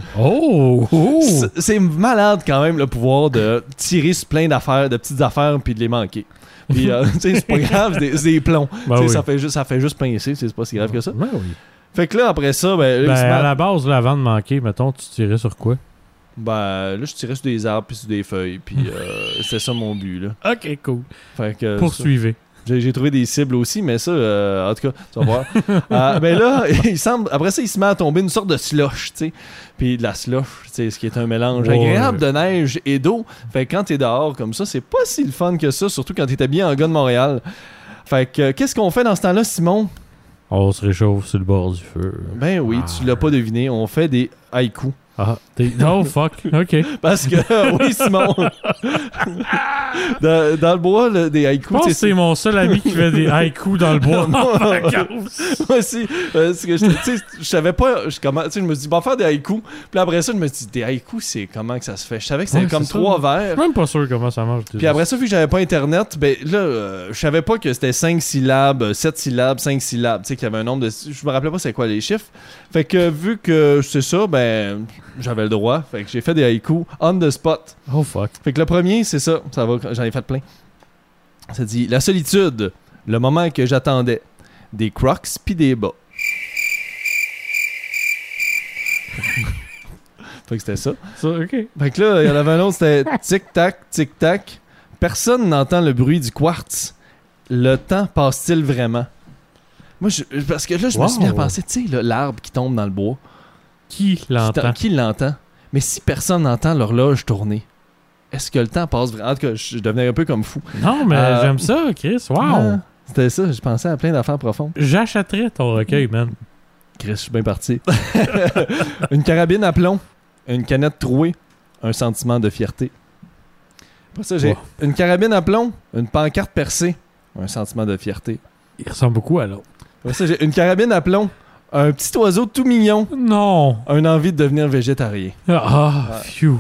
C'est malade quand même le pouvoir de tirer sur plein d'affaires, de petites affaires, puis de les manquer. Puis tu sais, c'est pas grave, c'est des plombs. Ça fait juste pincer, c'est pas si grave que ça. Ben oui. Fait que là, après ça, à la base, là, avant de manquer, mettons, tu tirais sur quoi? Là, je tirais sur des arbres puis sur des feuilles, puis c'était ça mon but, là. Ok, cool. Fait que poursuivez. J'ai trouvé des cibles aussi, mais ça, en tout cas, tu vas voir. Mais là, après ça, il se met à tomber une sorte de slush, tu sais. Puis de la slush, tu sais, ce qui est un mélange agréable de neige et d'eau. Fait que quand t'es dehors comme ça, c'est pas si le fun que ça, surtout quand t'es habillé en gars de Montréal. Fait que, qu'est-ce qu'on fait dans ce temps-là, Simon? On se réchauffe sur le bord du feu. Ben oui, tu l'as pas deviné, on fait des haïkus. Oh fuck, ok. Parce que, oui, Simon. dans le bois, des haïkus. Je pense que c'est mon seul ami qui fait des haïkus dans le bois. Moi aussi. Parce que, je savais pas. Je me suis dit, faire des haïkus. Puis après ça, je me suis dit, des haïkus, c'est comment que ça se fait? Je savais que c'était comme 3 vers. Je suis même pas sûr comment ça marche. Puis après ça, vu que j'avais pas Internet, je savais pas que c'était 5 syllabes, 7 syllabes, 5 syllabes. Tu sais, qu'il y avait un nombre de. Je me rappelais pas c'est quoi les chiffres. Fait que, vu que c'est ça, j'avais le droit. Fait que j'ai fait des haïkus on the spot. Oh fuck. Fait que le premier, c'est ça. Ça va, j'en ai fait plein. Ça dit la solitude, le moment que j'attendais. Des Crocs pis des bas. Fait que c'était ça. Ok. Fait que là, il y en avait un autre, c'était tic-tac, tic-tac. Personne n'entend le bruit du quartz. Le temps passe-t-il vraiment? Moi, parce que là, je me suis mis à penser, tu sais, l'arbre qui tombe dans le bois. Qui l'entend? Qui l'entend? Mais si personne n'entend l'horloge tourner, est-ce que le temps passe vraiment? En tout cas, je devenais un peu comme fou. Non, mais j'aime ça, Chris. Wow! C'était ça, je pensais à plein d'affaires profondes. J'achèterais ton recueil, man. Chris, je suis bien parti. Une carabine à plomb, une canette trouée, un sentiment de fierté. Après ça, j'ai une carabine à plomb, une pancarte percée, un sentiment de fierté. Il ressemble beaucoup à l'autre. Après ça, j'ai une carabine à plomb, un petit oiseau tout mignon. Non! Un envie de devenir végétarien. Phew.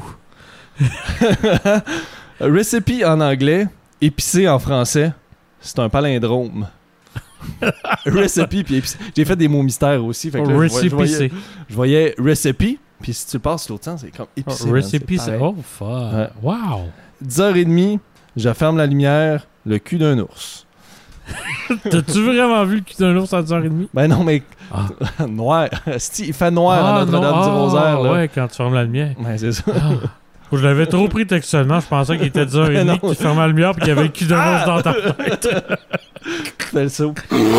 Recipe en anglais, épicé en français, c'est un palindrome. Recipe puis épicé. J'ai fait des mots mystères aussi. Fait que là, je voyais recipe, puis si tu le passes l'autre sens, c'est comme épicé. Recipe, c'est... Oh, fuck. Ouais. Wow. 10h30, je ferme la lumière, le cul d'un ours. T'as-tu vraiment vu le cul d'un ours à 10h30? Ben non, mais noir. Il fait noir à Notre-Dame-du-Rosaire. Ouais, quand tu fermes la lumière. Ouais, c'est ça. Je l'avais trop pris textuellement. Je pensais qu'il était 10h30 que tu fermais la lumière et qu'il y avait le cul d'un ours dans ta tête. C'était le saut.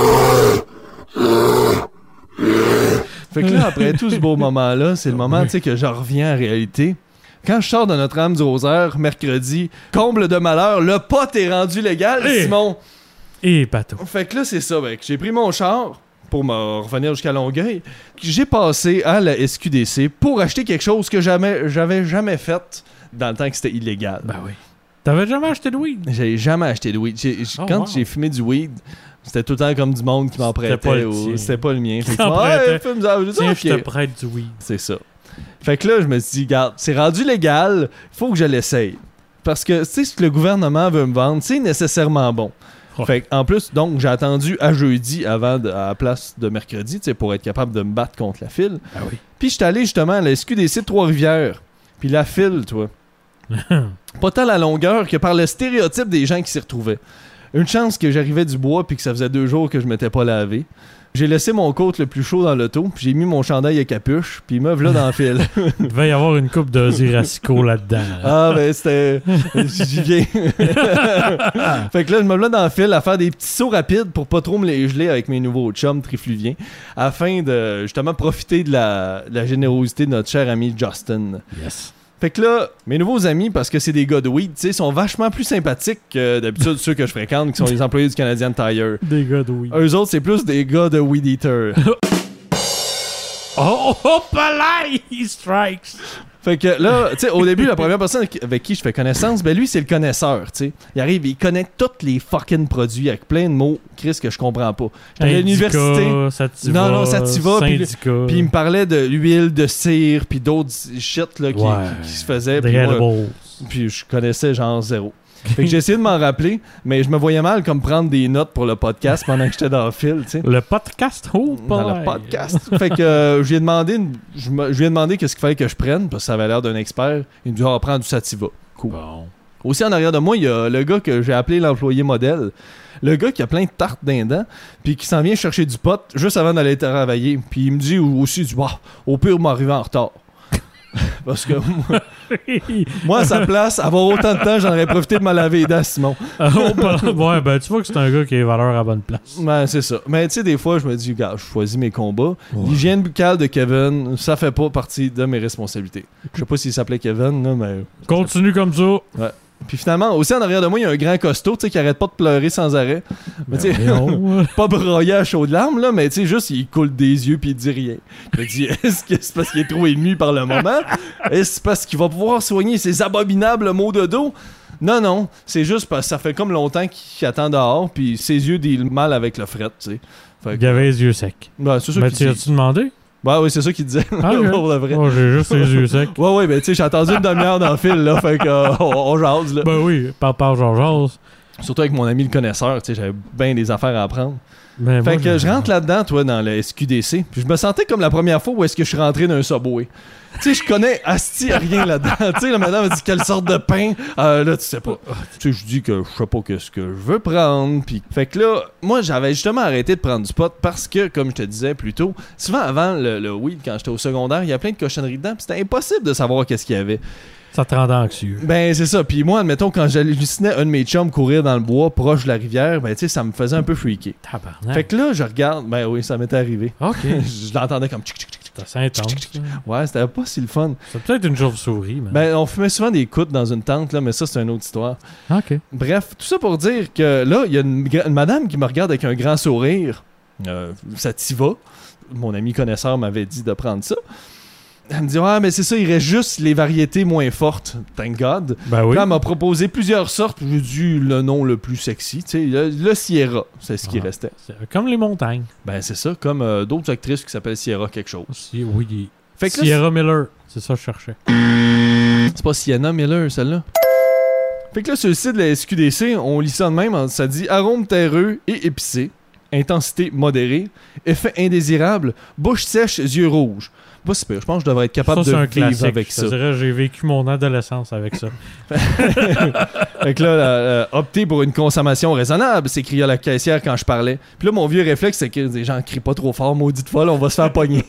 Fait que là, après tout ce beau moment-là, c'est le moment que je reviens en réalité. Quand je sors de Notre-Dame-du-Rosaire, mercredi, comble de malheur, le pot est rendu légal, Simon. Et bateau. Fait que là, c'est ça. J'ai pris mon char pour me revenir jusqu'à Longueuil. J'ai passé à la SQDC pour acheter quelque chose que j'avais jamais fait dans le temps que c'était illégal. Ben oui. T'avais jamais acheté de weed? J'ai jamais acheté de weed. Quand j'ai fumé du weed, c'était tout le temps comme du monde qui m'en prêtait. C'était pas le mien. Fait que tiens, je te prête du weed. C'est ça. Fait que là, je me suis dit, regarde, c'est rendu légal, il faut que je l'essaye. Parce que, tu sais, ce que le gouvernement veut me vendre, c'est nécessairement bon. Ouais. Fait en plus, donc, j'ai attendu à jeudi à la place de mercredi, tu sais, pour être capable de me battre contre la file. Ah oui. Puis j'étais allé justement à la SQDC de Trois-Rivières. Puis la file, toi. Pas tant la longueur que par le stéréotype des gens qui s'y retrouvaient. Une chance que j'arrivais du bois puis que ça faisait 2 jours que je m'étais pas lavé. J'ai laissé mon coat le plus chaud dans l'auto, puis j'ai mis mon chandail à capuche, puis me voilà dans le fil. Il devait y avoir une coupe de Zirasco là-dedans. Là. Ah, ben c'était... J'y viens. Fait que là, je me voilà dans le fil à faire des petits sauts rapides pour pas trop me les geler avec mes nouveaux chums trifluviens, afin de justement profiter de la générosité de notre cher ami Justin. Yes. Fait que là, mes nouveaux amis, parce que c'est des gars de weed, tu sais, sont vachement plus sympathiques que d'habitude ceux que je fréquente, qui sont les employés du Canadian Tire. Des gars de weed. Eux autres, c'est plus des gars de weed eater. Oh, palais, he strikes! Fait que là, tu sais, au début, la première personne avec qui je fais connaissance, ben lui, c'est le connaisseur, tu sais. Il arrive, il connaît tous les fucking produits avec plein de mots, Chris, que je comprends pas. J'étais à l'université. Sativa, non, Sativa. Puis il me parlait de l'huile, de cire, puis d'autres shit là, qui se faisaient. Puis je connaissais genre zéro. Fait que j'ai essayé de m'en rappeler, mais je me voyais mal comme prendre des notes pour le podcast pendant que j'étais dans le fil, tu sais. Le podcast? Oh, dans le podcast. Fait que je lui ai demandé qu'est-ce qu'il fallait que je prenne, parce que ça avait l'air d'un expert. Il me dit, prends du Sativa. Cool. Bon. Aussi, en arrière de moi, il y a le gars que j'ai appelé l'employé modèle. Le gars qui a plein de tartes d'un dent, puis qui s'en vient chercher du pot juste avant d'aller travailler. Puis il me dit aussi, au pire, m'arriver en retard. Parce que moi, à sa place, avoir autant de temps, j'en aurais profité de me laver les dents, Simon. Ouais, ben tu vois que c'est un gars qui a valeur à bonne place. Ben, c'est ça. Mais tu sais, des fois, je me dis, gars, je choisis mes combats. Ouais. L'hygiène buccale de Kevin, ça fait pas partie de mes responsabilités. Je sais pas s'il s'appelait Kevin, là, mais... Continue comme ça. Ouais. Puis finalement, aussi en arrière de moi, il y a un grand costaud, tu sais, qui arrête pas de pleurer sans arrêt. Mais tu sais, pas broyé à chaudes larmes, là, mais tu sais, juste, il coule des yeux puis il dit rien. Je me dis, est-ce que c'est parce qu'il est trop ému par le moment? Est-ce que c'est parce qu'il va pouvoir soigner ses abominables maux de dos? Non, c'est juste parce que ça fait comme longtemps qu'il attend dehors, puis ses yeux dealent mal avec le fret, tu sais. Il avait les yeux secs. Ben, c'est ça. Mais tu as-tu demandé? Ouais, oui, c'est ça qu'il disait. Ah, okay. Pour le vrai. Oh, j'ai juste les yeux secs. Ouais, ben tu sais, j'ai attendu une demi-heure dans le fil, là, fait que on jase, là. Ben oui, par jase. Surtout avec mon ami le connaisseur, tu sais, j'avais bien des affaires à apprendre. Ben fait que je rentre là-dedans, toi, dans le SQDC, puis je me sentais comme la première fois où est-ce que je suis rentré dans un Subway. Tu sais, je connais asti rien là-dedans. Tu sais, la madame a dit quelle sorte de pain. Là, tu sais pas. Tu sais, je dis que je sais pas qu'est-ce que je veux prendre. Puis, fait que là, moi, j'avais justement arrêté de prendre du pot parce que, comme je te disais plus tôt, souvent avant le weed, quand j'étais au secondaire, il y a plein de cochonneries dedans. Puis c'était impossible de savoir qu'est-ce qu'il y avait. Ça te rendait anxieux. Ben, c'est ça. Puis moi, admettons, quand j'hallucinais un de mes chums courir dans le bois proche de la rivière, ben, tu sais, ça me faisait un peu freaker. Tabarnak. Fait que là, je regarde. Ben oui, ça m'était arrivé. OK. Je l'entendais comme tchic. C'est intense. Ouais, c'était pas si le fun. C'est peut-être une chauve-souris. Ben, on fumait souvent des couttes dans une tente, là, mais ça, c'est une autre histoire. OK. Bref, tout ça pour dire que là, il y a une madame qui me regarde avec un grand sourire. Ça t'y va. Mon ami connaisseur m'avait dit de prendre ça. Elle me dit, mais c'est ça, il reste juste les variétés moins fortes. Thank God. Ben oui. Là, elle m'a proposé plusieurs sortes. J'ai dit le nom le plus sexy. Tu sais, le Sierra, c'est ce qui restait. Comme les montagnes. Ben, c'est ça, comme d'autres actrices qui s'appellent Sierra quelque chose. Oui. Fait que Sierra Miller, c'est ça que je cherchais. C'est pas Sienna Miller, celle-là? Fait que là, sur le site de la SQDC, on lit ça de même. Ça dit arôme terreux et épicé, intensité modérée, effet indésirable, bouche sèche, yeux rouges. Pas super, je pense que je devrais être capable de vivre avec ça. Je dirais, j'ai vécu mon adolescence avec ça. Fait que là, opter pour une consommation raisonnable, s'écria la caissière quand je parlais. Puis là, mon vieux réflexe, c'est que les gens crient pas trop fort, maudite folle, on va se faire pogner.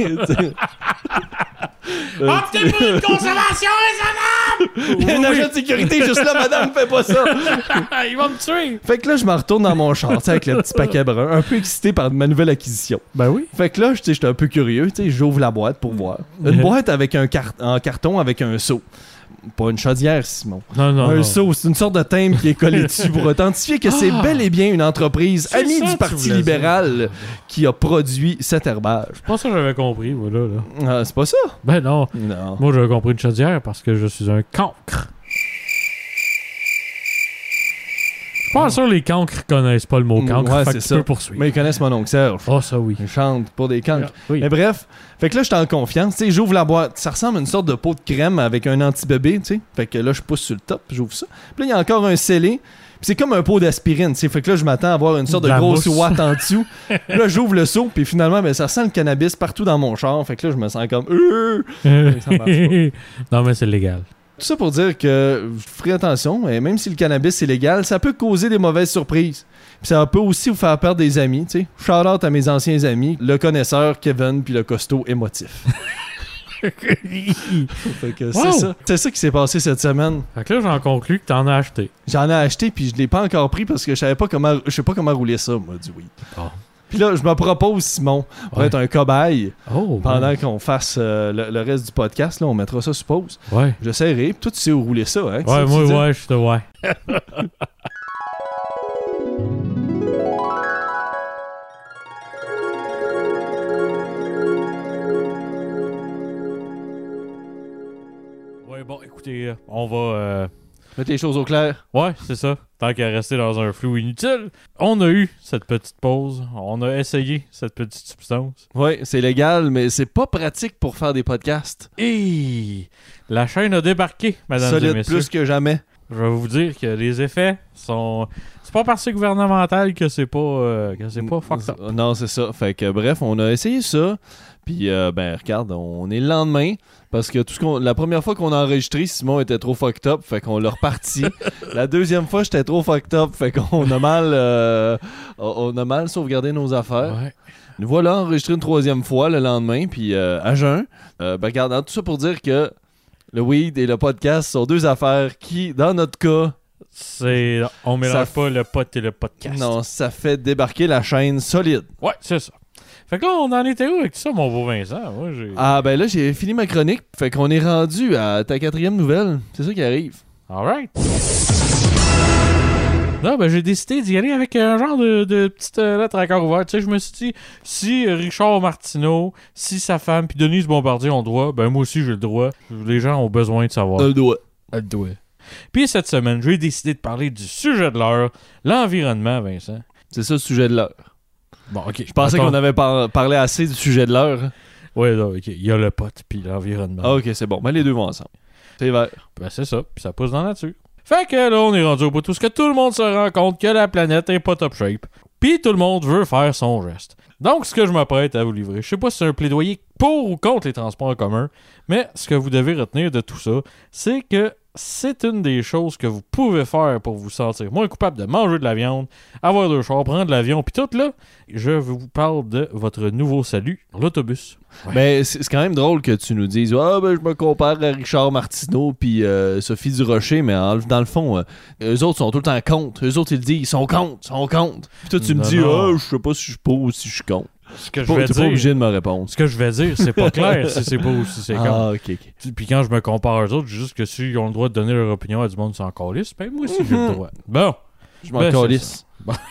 Optez pour une consommation raisonnable! Il y a un agent de sécurité juste là, madame, fais pas ça! Il va me tuer! Fait que là, je me retourne dans mon char, avec le petit paquet brun, un peu excité par ma nouvelle acquisition. Ben oui. Fait que là, j'étais un peu curieux, j'ouvre la boîte pour voir. Une boîte avec en carton avec un seau. Pas une chaudière, Simon. Non. Seau, c'est une sorte de thème qui est collé dessus pour authentifier que c'est bel et bien une entreprise amie du Parti libéral qui a produit cet herbage. C'est pas ça que j'avais compris, voilà. Là. C'est pas ça? Ben non. Non. Moi, j'avais compris une chaudière parce que je suis un cancre. Je pense sûr les cancres connaissent pas le mot cancre. Ouais, fait c'est que tu ça. peux poursuivre. Mais ils connaissent mon oncle Serge. Oh, ça oui. Ils chantent pour des cancres. Oui. Mais bref, fait que là, j'étais en confiance. Tu sais, j'ouvre la boîte. Ça ressemble à une sorte de pot de crème avec un anti-bébé, tu sais. Fait que là, je pousse sur le top, j'ouvre ça. Puis là, il y a encore un scellé. Puis c'est comme un pot d'aspirine, tu sais. Fait que là, je m'attends à avoir une sorte de la grosse mousse. ouate en dessous. Là, j'ouvre le seau, puis finalement, ben, ça sent le cannabis partout dans mon char. Fait que là, je me sens comme... Ça marche pas. Non, mais c'est légal. Tout ça pour dire que je ferai attention, et même si le cannabis est légal, ça peut causer des mauvaises surprises. Puis ça peut aussi vous faire perdre des amis, tu sais. Shout-out à mes anciens amis, le connaisseur Kevin puis le costaud émotif. Fait que c'est Wow! ça. C'est ça qui s'est passé cette semaine. Fait que là, j'en conclus que t'en as acheté. J'en ai acheté puis je l'ai pas encore pris parce que je sais pas comment rouler ça, moi, du weed. Oh. Puis là, je me propose, Simon, pour Ouais. être un cobaye Oh, pendant qu'on fasse le reste du podcast. Là, on mettra ça sur pause. ouais. J'essaierai. Puis toi, tu sais où rouler ça, hein? Ouais, moi, ouais, je te ouais. Ouais, bon, écoutez, on va... Mets tes choses au clair. Ouais, c'est ça. Tant qu'à rester dans un flou inutile, on a eu cette petite pause. On a essayé cette petite substance. Oui, c'est légal, mais c'est pas pratique pour faire des podcasts. Et la chaîne a débarqué, mesdames et Solide messieurs. plus que jamais. Je vais vous dire que les effets sont... C'est pas parce que c'est gouvernemental que c'est pas fucked up. Non, c'est ça. Fait que bref, on a essayé ça. Puis, ben, regarde, on est le lendemain. Parce que la première fois qu'on a enregistré, Simon était trop fucked up. Fait qu'on l'a reparti. La deuxième fois, j'étais trop fucked up. Fait qu'on a mal sauvegardé nos affaires. Ouais. Nous voilà enregistré une troisième fois le lendemain. Puis, à jeun. Ben, regarde, tout ça pour dire que le weed et le podcast sont deux affaires qui, dans notre cas, On mélange pas le pot et le podcast. non, ça fait débarquer la chaîne solide. Ouais, c'est ça. Fait que là, on en était où avec ça, mon beau Vincent? Moi, Ah, ben là, j'ai fini ma chronique. Fait qu'on est rendu à ta 4e nouvelle. C'est ça qui arrive. Alright. Là, ben, j'ai décidé d'y aller avec un genre de petite lettre à cœur ouvert. Tu sais, je me suis dit, si Richard Martineau, si sa femme, puis Denise Bombardier ont le droit, ben moi aussi j'ai le droit. Les gens ont besoin de savoir. Le doigt. Le doigt. Puis cette semaine, j'ai décidé de parler du sujet de l'heure, l'environnement, Vincent. C'est ça le sujet de l'heure. Bon, ok. Je pensais qu'on avait parlé assez du sujet de l'heure. Ouais, là, ok. Il y a le pot, puis l'environnement. Ah, ok, c'est bon. Mais les deux vont ensemble. C'est vert. Ben, c'est ça, puis ça pousse dans la nature. Fait que là, on est rendu au bout de tout ce que tout le monde se rend compte que la planète est pas top shape. Puis tout le monde veut faire son geste. Donc, ce que je m'apprête à vous livrer, je sais pas si c'est un plaidoyer pour ou contre les transports en commun, mais ce que vous devez retenir de tout ça, c'est que c'est une des choses que vous pouvez faire pour vous sentir moins coupable de manger de la viande, avoir deux chars, prendre l'avion, puis tout là. Je vous parle de votre nouveau salut, l'autobus. Ouais. Mais c'est quand même drôle que tu nous dises ah ben je me compare à Richard Martineau puis Sophie Durocher, mais dans le fond eux autres sont tout le temps contre. Eux autres ils disent ils sont contre. Puis toi tu me dis non. je sais pas si je suis pour ou si je suis contre. Ce que T'es pas obligé de me répondre. Ce que je vais dire, c'est pas clair si c'est pas ou si c'est contre. Ah ok. Puis quand je me compare aux autres, je dis juste que s'ils ont le droit de donner leur opinion à du monde sans calisse, ben moi aussi j'ai le droit. Bon. Je m'en Ben, calisse.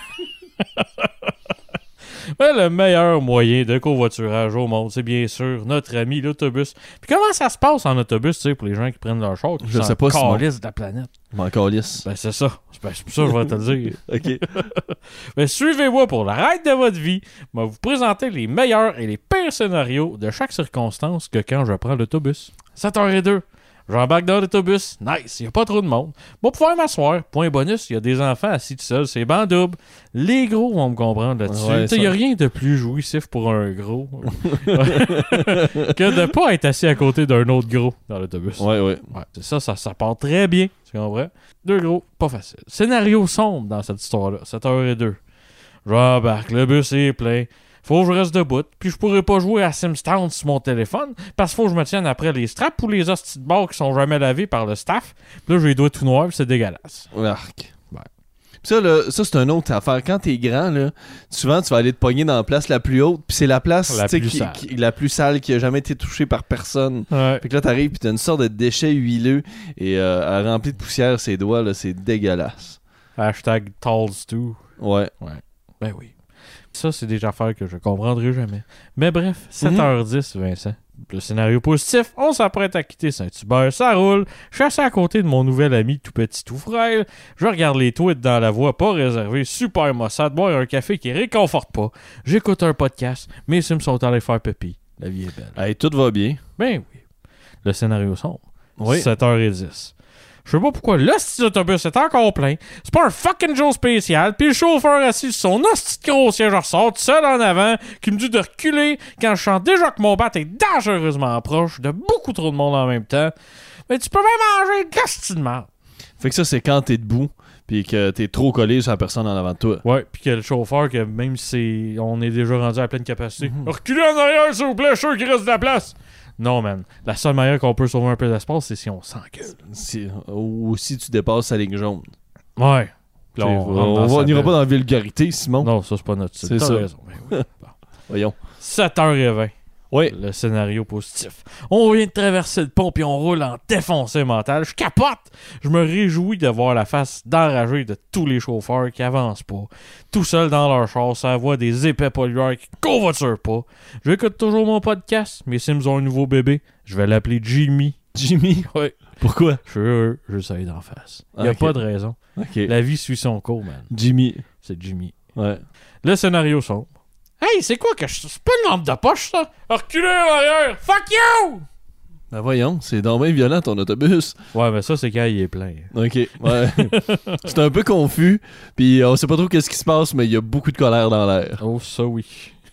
Ben, le meilleur moyen de covoiturage au monde, c'est bien sûr notre ami l'autobus. Puis comment ça se passe en autobus, tu sais, pour les gens qui prennent leur char, qui Je sais pas, calissent de la planète? Je m'en calisse. Ben c'est ça. Ben, c'est pour ça que je vais te le dire. Ok. Ben suivez-moi pour la ride de votre vie. Je vais vous présenter les meilleurs et les pires scénarios de chaque circonstance que quand je prends l'autobus. 7h02. J'embarque dans l'autobus. Nice, il n'y a pas trop de monde. Bon, pour pouvoir m'asseoir. Point bonus, il y a des enfants assis tout seuls. C'est banc double. Les gros vont me comprendre là-dessus. Ouais, Il n'y a rien de plus jouissif pour un gros que de pas être assis à côté d'un autre gros dans l'autobus. Ouais. Ouais, c'est ça part très bien. Tu comprends? Deux gros, pas facile. Scénario sombre dans cette histoire-là. 7h02. J'embarque, le bus est plein. Faut que je reste debout, puis je pourrais pas jouer à Simstown sur mon téléphone, parce qu'il faut que je me tienne après les straps ou les hosties de bord qui sont jamais lavés par le staff. Puis là, j'ai les doigts tout noirs, puis c'est dégueulasse. Arc. Ouais. Ça, là, ça c'est une autre affaire. Quand t'es grand, là, souvent, tu vas aller te pogner dans la place la plus haute, puis c'est la place La tu sais, plus sale. la plus sale qui a jamais été touchée par personne. Ouais. Fait que là, t'arrives, puis t'as une sorte de déchet huileux, et rempli de poussière, ses doigts, là, c'est dégueulasse. Hashtag Tallstew. Ouais. Ben oui. Ça, c'est des affaires que je comprendrai jamais. Mais bref, 7h10, Vincent. Le scénario positif, on s'apprête à quitter Saint-Hubert, ça roule. Je suis assis à côté de mon nouvel ami tout petit, tout frêle. Je regarde les tweets dans la voie pas réservée, super maussade, boire un café qui réconforte pas. J'écoute un podcast, mes Sims sont allés faire pipi. La vie est belle. Hey, tout va bien. Ben oui. Le scénario sombre. Oui. 7h10. Je sais pas pourquoi l'hostie d'autobus est encore plein. C'est pas un fucking jour spécial. Puis le chauffeur assis sur son hostie de gros siège ressort tout seul en avant qui me dit de reculer quand je sens déjà que mon bat est dangereusement proche de beaucoup trop de monde en même temps. Mais tu peux même manger une castille de merde. Fait que ça, c'est quand t'es debout puis que t'es trop collé sur la personne en avant de toi. Ouais, puis que le chauffeur, que même si on est déjà rendu à pleine capacité, reculez en arrière s'il vous plaît, je suis sûr qu'il reste de la place. Non, man. La seule manière qu'on peut sauver un peu d'espace, c'est si on s'engueule. Ou si tu dépasses la ligne jaune. Ouais. Là, on n'ira pas dans la vulgarité, Simon. Non, ça, c'est pas notre style. C'est T'as ça. raison. Ben oui. Bon. Voyons. 7h20. Oui. Le scénario positif. On vient de traverser le pont puis on roule en défoncé mental. Je capote! Je me réjouis de voir la face d'enragée de tous les chauffeurs qui avancent pas. Tout seuls dans leur char, ça voit des épais pollueurs qui covoiturent pas. J'écoute toujours mon podcast. Mes Sims ont un nouveau bébé. Je vais l'appeler Jimmy. Jimmy? Oui. Pourquoi? Je suis heureux. Je sais d'en face. Il n'y a Ok. pas de raison. OK. La vie suit son cours, man. Jimmy. C'est Jimmy. Ouais. Le scénario sombre. Hey, c'est quoi que c'est pas une lampe de poche, ça? Reculez en arrière! Fuck you! Ben voyons, c'est dommage violent ton autobus. Ouais, mais ça, c'est quand il est plein. OK, ouais. C'est un peu confus, puis on sait pas trop qu'est-ce qui se passe, mais il y a beaucoup de colère dans l'air. Oh, ça oui.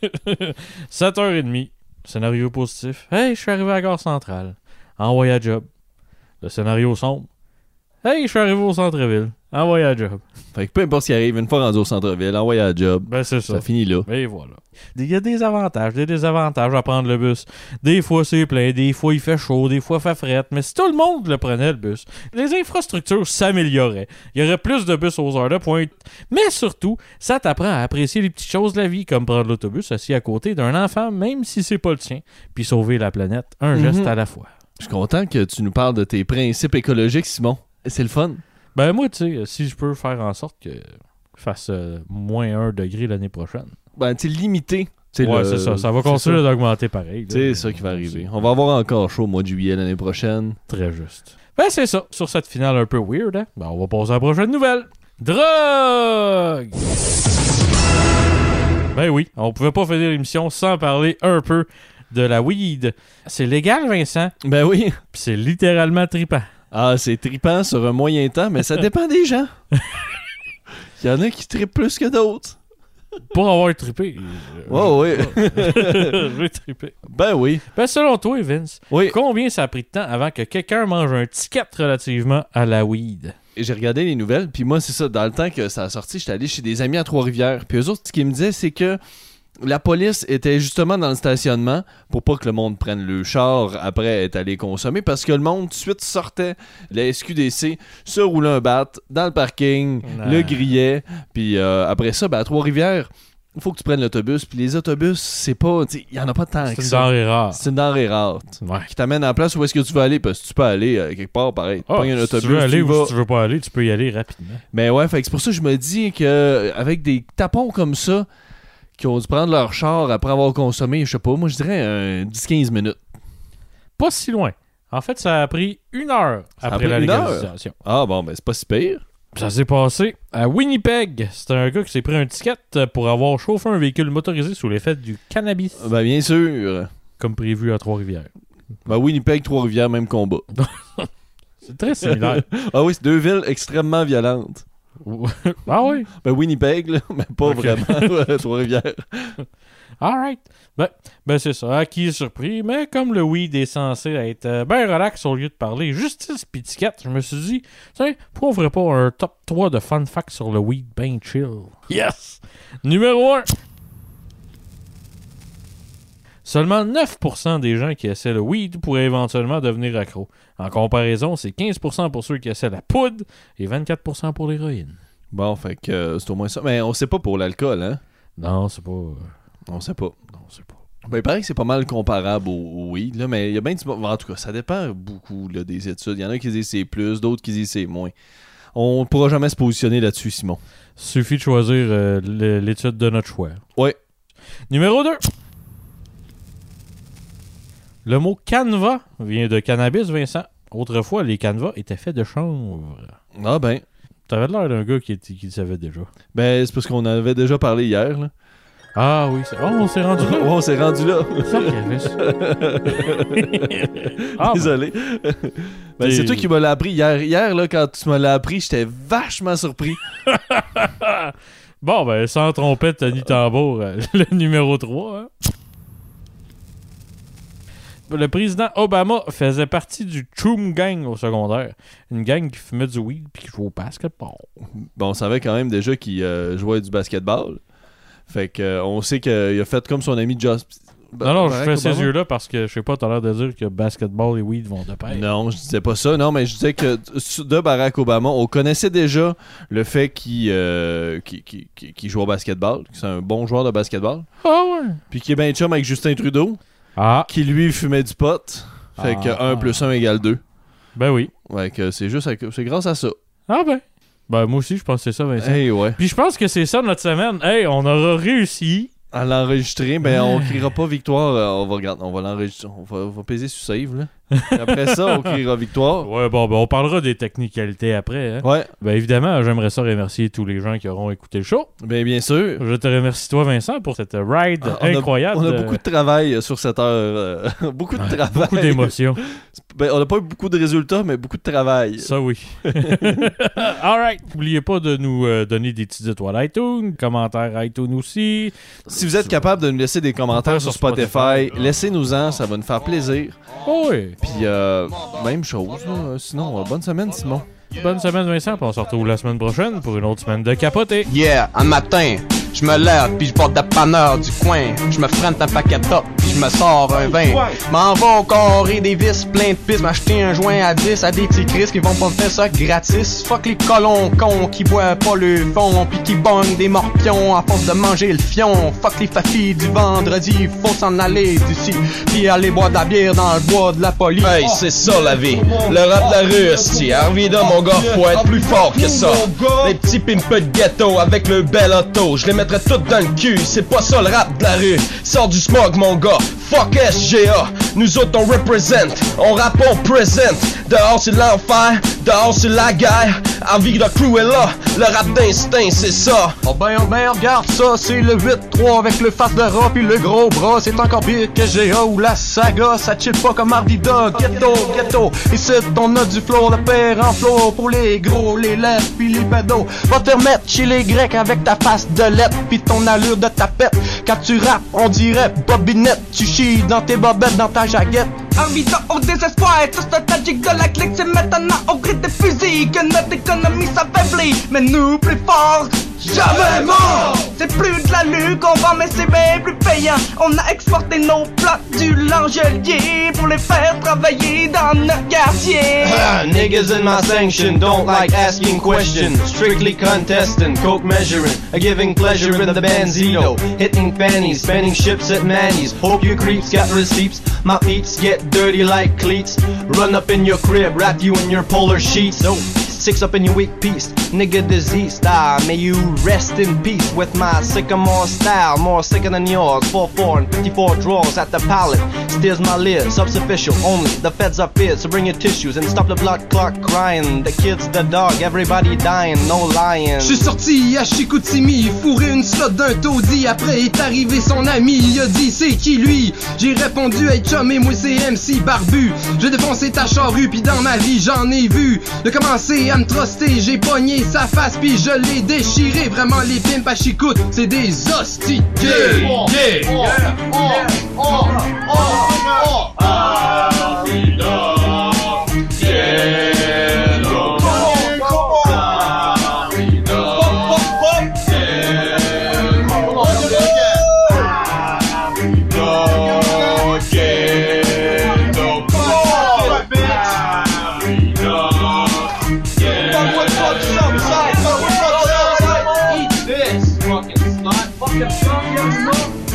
7h30. Scénario positif. Hey, je suis arrivé à la gare centrale. Envoyé à job. Le scénario sombre. Hey, je suis arrivé au centre-ville. Envoyé à job. Fait que peu importe ce qui arrive, une fois rendu au centre-ville, envoyé à la job, Ben, c'est ça. ça finit là. Et voilà. Il y a des avantages, des désavantages à prendre le bus. Des fois, c'est plein, des fois, il fait chaud, des fois, il fait frette. Mais si tout le monde le prenait, le bus, les infrastructures s'amélioraient. Il y aurait plus de bus aux heures de pointe. Mais surtout, ça t'apprend à apprécier les petites choses de la vie, comme prendre l'autobus assis à côté d'un enfant, même si c'est pas le tien, puis sauver la planète, un geste à la fois. Je suis content que tu nous parles de tes principes écologiques, Simon. C'est le fun. Ben moi, tu sais, si je peux faire en sorte que je fasse moins 1 degré l'année prochaine. Ben, tu sais, limité. Ouais, c'est ça. Ça va continuer d'augmenter pareil. C'est ça qui va arriver. On va avoir encore chaud au mois de juillet l'année prochaine. Très juste. Ben, c'est ça. Sur cette finale un peu weird, hein? Ben, on va passer à la prochaine nouvelle. Drogue! Ben oui, on pouvait pas finir l'émission sans parler un peu de la weed. C'est légal, Vincent? Ben oui. Pis c'est littéralement trippant. Ah, c'est trippant sur un moyen temps, mais ça dépend des gens. Il y en a qui trippent plus que d'autres. Pour avoir trippé. Ouais. J'ai trippé. Ben oui. Ben, selon toi, Vince, Oui. combien ça a pris de temps avant que quelqu'un mange un ticket relativement à la weed? Et j'ai regardé les nouvelles, puis moi, c'est ça. Dans le temps que ça a sorti, j'étais allé chez des amis à Trois-Rivières. Puis eux autres, ce qu'ils me disaient, c'est que la police était justement dans le stationnement pour pas que le monde prenne le char après être allé consommer, parce que le monde tout de suite sortait, la SQDC se roulait un bat dans le parking, le grillait, puis après ça, à Trois-Rivières, il faut que tu prennes l'autobus, puis les autobus, c'est pas, il y en a pas tant que C'est une ça. denrée rare. C'est une denrée rare. Ouais. Qui t'amène à la place où est-ce que tu veux aller, parce que tu peux aller quelque part, pareil. Tu pognes un si autobus, tu veux aller tu ou vas. si tu veux pas aller, tu peux y aller rapidement. Mais ouais, fait que c'est pour ça que je me dis que avec des tapons comme ça, qui ont dû prendre leur char après avoir consommé, je sais pas, moi je dirais 10-15 minutes. Pas si loin. En fait, ça a pris 1 heure a après pris la 1 heure? légalisation. Ah bon, ben c'est pas si pire. Ça s'est passé à Winnipeg. C'était un gars qui s'est pris un ticket pour avoir chauffé un véhicule motorisé sous l'effet du cannabis, Ben bien sûr. comme prévu à Trois-Rivières. Ben Winnipeg, Trois-Rivières, même combat. C'est très similaire. Ah oui, c'est deux villes extrêmement violentes. Ah oui? Ben Winnipeg, là, mais pas Ok. vraiment Trois-Rivières. Alright. Ben c'est ça. À qui est surpris? Mais comme le weed est censé être ben relax au lieu de parler justice pis ticket, je me suis dit, tiens, pourquoi on ferait pas un top 3 de fun facts sur le weed ben chill? Yes! Numéro 1. Seulement 9% des gens qui essaient le weed pourraient éventuellement devenir accro. En comparaison, c'est 15% pour ceux qui essaient la poudre et 24% pour l'héroïne. Bon, fait que c'est au moins ça. Mais on sait pas pour l'alcool, hein? Non, c'est pas... On sait pas. Non, c'est pas... Ben, il paraît que c'est pas mal comparable au weed, là, mais il y a bien du... En tout cas, ça dépend beaucoup là, des études. Il y en a qui disent c'est plus, d'autres qui disent c'est moins. On ne pourra jamais se positionner là-dessus, Simon. Suffit de choisir l'étude de notre choix. Ouais. Numéro 2. Le mot canevas vient de cannabis, Vincent. Autrefois, les canevas étaient faits de chanvre. Ah ben. T'avais l'air d'un gars qui le savait déjà. Ben, c'est parce qu'on en avait déjà parlé hier, là. Ah oui, on s'est rendu là. Ouais, on s'est rendu là. Désolé. Ben, c'est toi qui me l'as appris hier. Hier, là, quand tu me l'as appris, j'étais vachement surpris. Bon, ben, sans trompette, Tony Tambour, le numéro 3. Hein? Le président Obama faisait partie du Choom Gang au secondaire. Une gang qui fumait du weed puis qui jouait au basketball. Bon, on savait quand même déjà qu'il jouait du basketball. Fait que on sait qu'il a fait comme son ami Josh. Non, je fais ces yeux-là parce que je sais pas, t'as l'air de dire que basketball et weed vont de pair. Non, je disais pas ça. Non, mais je disais que de Barack Obama, on connaissait déjà le fait qu'il joue au basketball, que c'est un bon joueur de basketball. Ah ouais. Puis qu'il est bien chum avec Justin Trudeau. Qui lui fumait du pot. Fait que 1 + 1 = 2. Ben oui. Ouais, que c'est grâce à ça. Ah ben. Ben moi aussi, je pense que c'est ça, Vincent. Hey, ouais. Puis je pense que c'est ça notre semaine. Hey, on aura réussi à l'enregistrer. Ben on criera pas victoire. On va l'enregistrer. On va peser sur save, là. Après ça, on criera victoire. Ouais, bon, ben on parlera des technicalités après. Hein? Ouais. Ben évidemment, j'aimerais ça remercier tous les gens qui auront écouté le show. Ben bien sûr. Je te remercie toi, Vincent, pour cette ride incroyable. On a beaucoup de travail sur cette heure. Beaucoup de travail. Beaucoup d'émotions. Ben, on n'a pas eu beaucoup de résultats, mais beaucoup de travail. Ça oui. Alright. N'oubliez pas de nous donner des petites étoiles iTunes, commentaires iTunes aussi. Si vous êtes capable de nous laisser des commentaires sur Spotify, laissez-nous-en, ça va nous faire plaisir. Oui. Puis, même chose. Sinon, bonne semaine, Simon. Bonne semaine, Vincent. Puis on se retrouve la semaine prochaine pour une autre semaine de capoter. Yeah, un matin, je me lève puis je porte de panneur du coin. Je me freine un paquet top puis je me sors un vin. M'en va au carré des vis plein de pistes, m'acheter un joint à 10 à des petits Chris qui vont pas me faire ça gratis. Fuck les colons cons qui boivent pas le fond puis qui bonnent des morpions à force de manger le fion. Fuck les fafis du vendredi, faut s'en aller d'ici puis aller boire de la bière dans le bois de la police. Hey, c'est ça la vie, le rap de la rue, esti. Arvida mon gars, faut être plus fort que ça. Les petits pimpeux de ghetto avec le bel auto, je les mettrais toutes dans le cul, c'est pas ça le rap de la rue. Sors du smog mon gars, fuck SGA. Nous autres on represent, on rappe, on present. Dehors c'est l'enfer, dehors c'est la guerre. Arvida crew est là, le rap d'instinct c'est ça. Oh ben regarde ça, c'est le 8-3 avec le face de rat puis le gros bras. C'est encore pire que GA ou la saga, ça chill pas comme Arvida. Ghetto, ici on a du flow, le père en flow. Pour les gros, les lèvres puis les pédos. Va te remettre chez les Grecs avec ta face de lettre puis ton allure de tapette. Quand tu rappes, on dirait bobinette. Tu chies dans tes bobettes, dans ta jaquette. Arvida au désespoir, tout stratégique de la clique. C'est maintenant au gré des fusils que notre économie s'affaiblit. Mais nous plus forts, jamais mort. C'est plus de la lue qu'on vend mais c'est bien plus payant. On a exporté nos plats du Langelier pour les faire travailler dans notre quartier. Niggas in my sanction don't like asking questions. Strictly contesting, coke measuring, a giving pleasure in the Benzito. Hitting fannies, spanning ships at Manny's. Hope you creeps got receipts. My peeps get dirty like cleats. Run up in your crib, wrap you in your polar sheets. Oh, six up in your weak piece, nigga disease. May you rest in peace with my sycamore style, more sicker than yours. 4-4 and 54 drawers at the palate. Steers my lid, subs-official only. The feds are feared, so bring your tissues and stop the blood clot crying. The kids, the dog, everybody dying, no lying. J'suis sorti à Chicoutimi, fourré une slot d'un taudis. Après est arrivé son ami, il a dit c'est qui lui? J'ai répondu hey chum et moi c'est MC Barbu. J'ai défoncé ta charrue pis dans ma vie j'en ai vu. De commencer à me truster, j'ai pogné sa face pis je l'ai déchiré. Vraiment les pimps à Chicout, c'est des hosties. Fucking slut.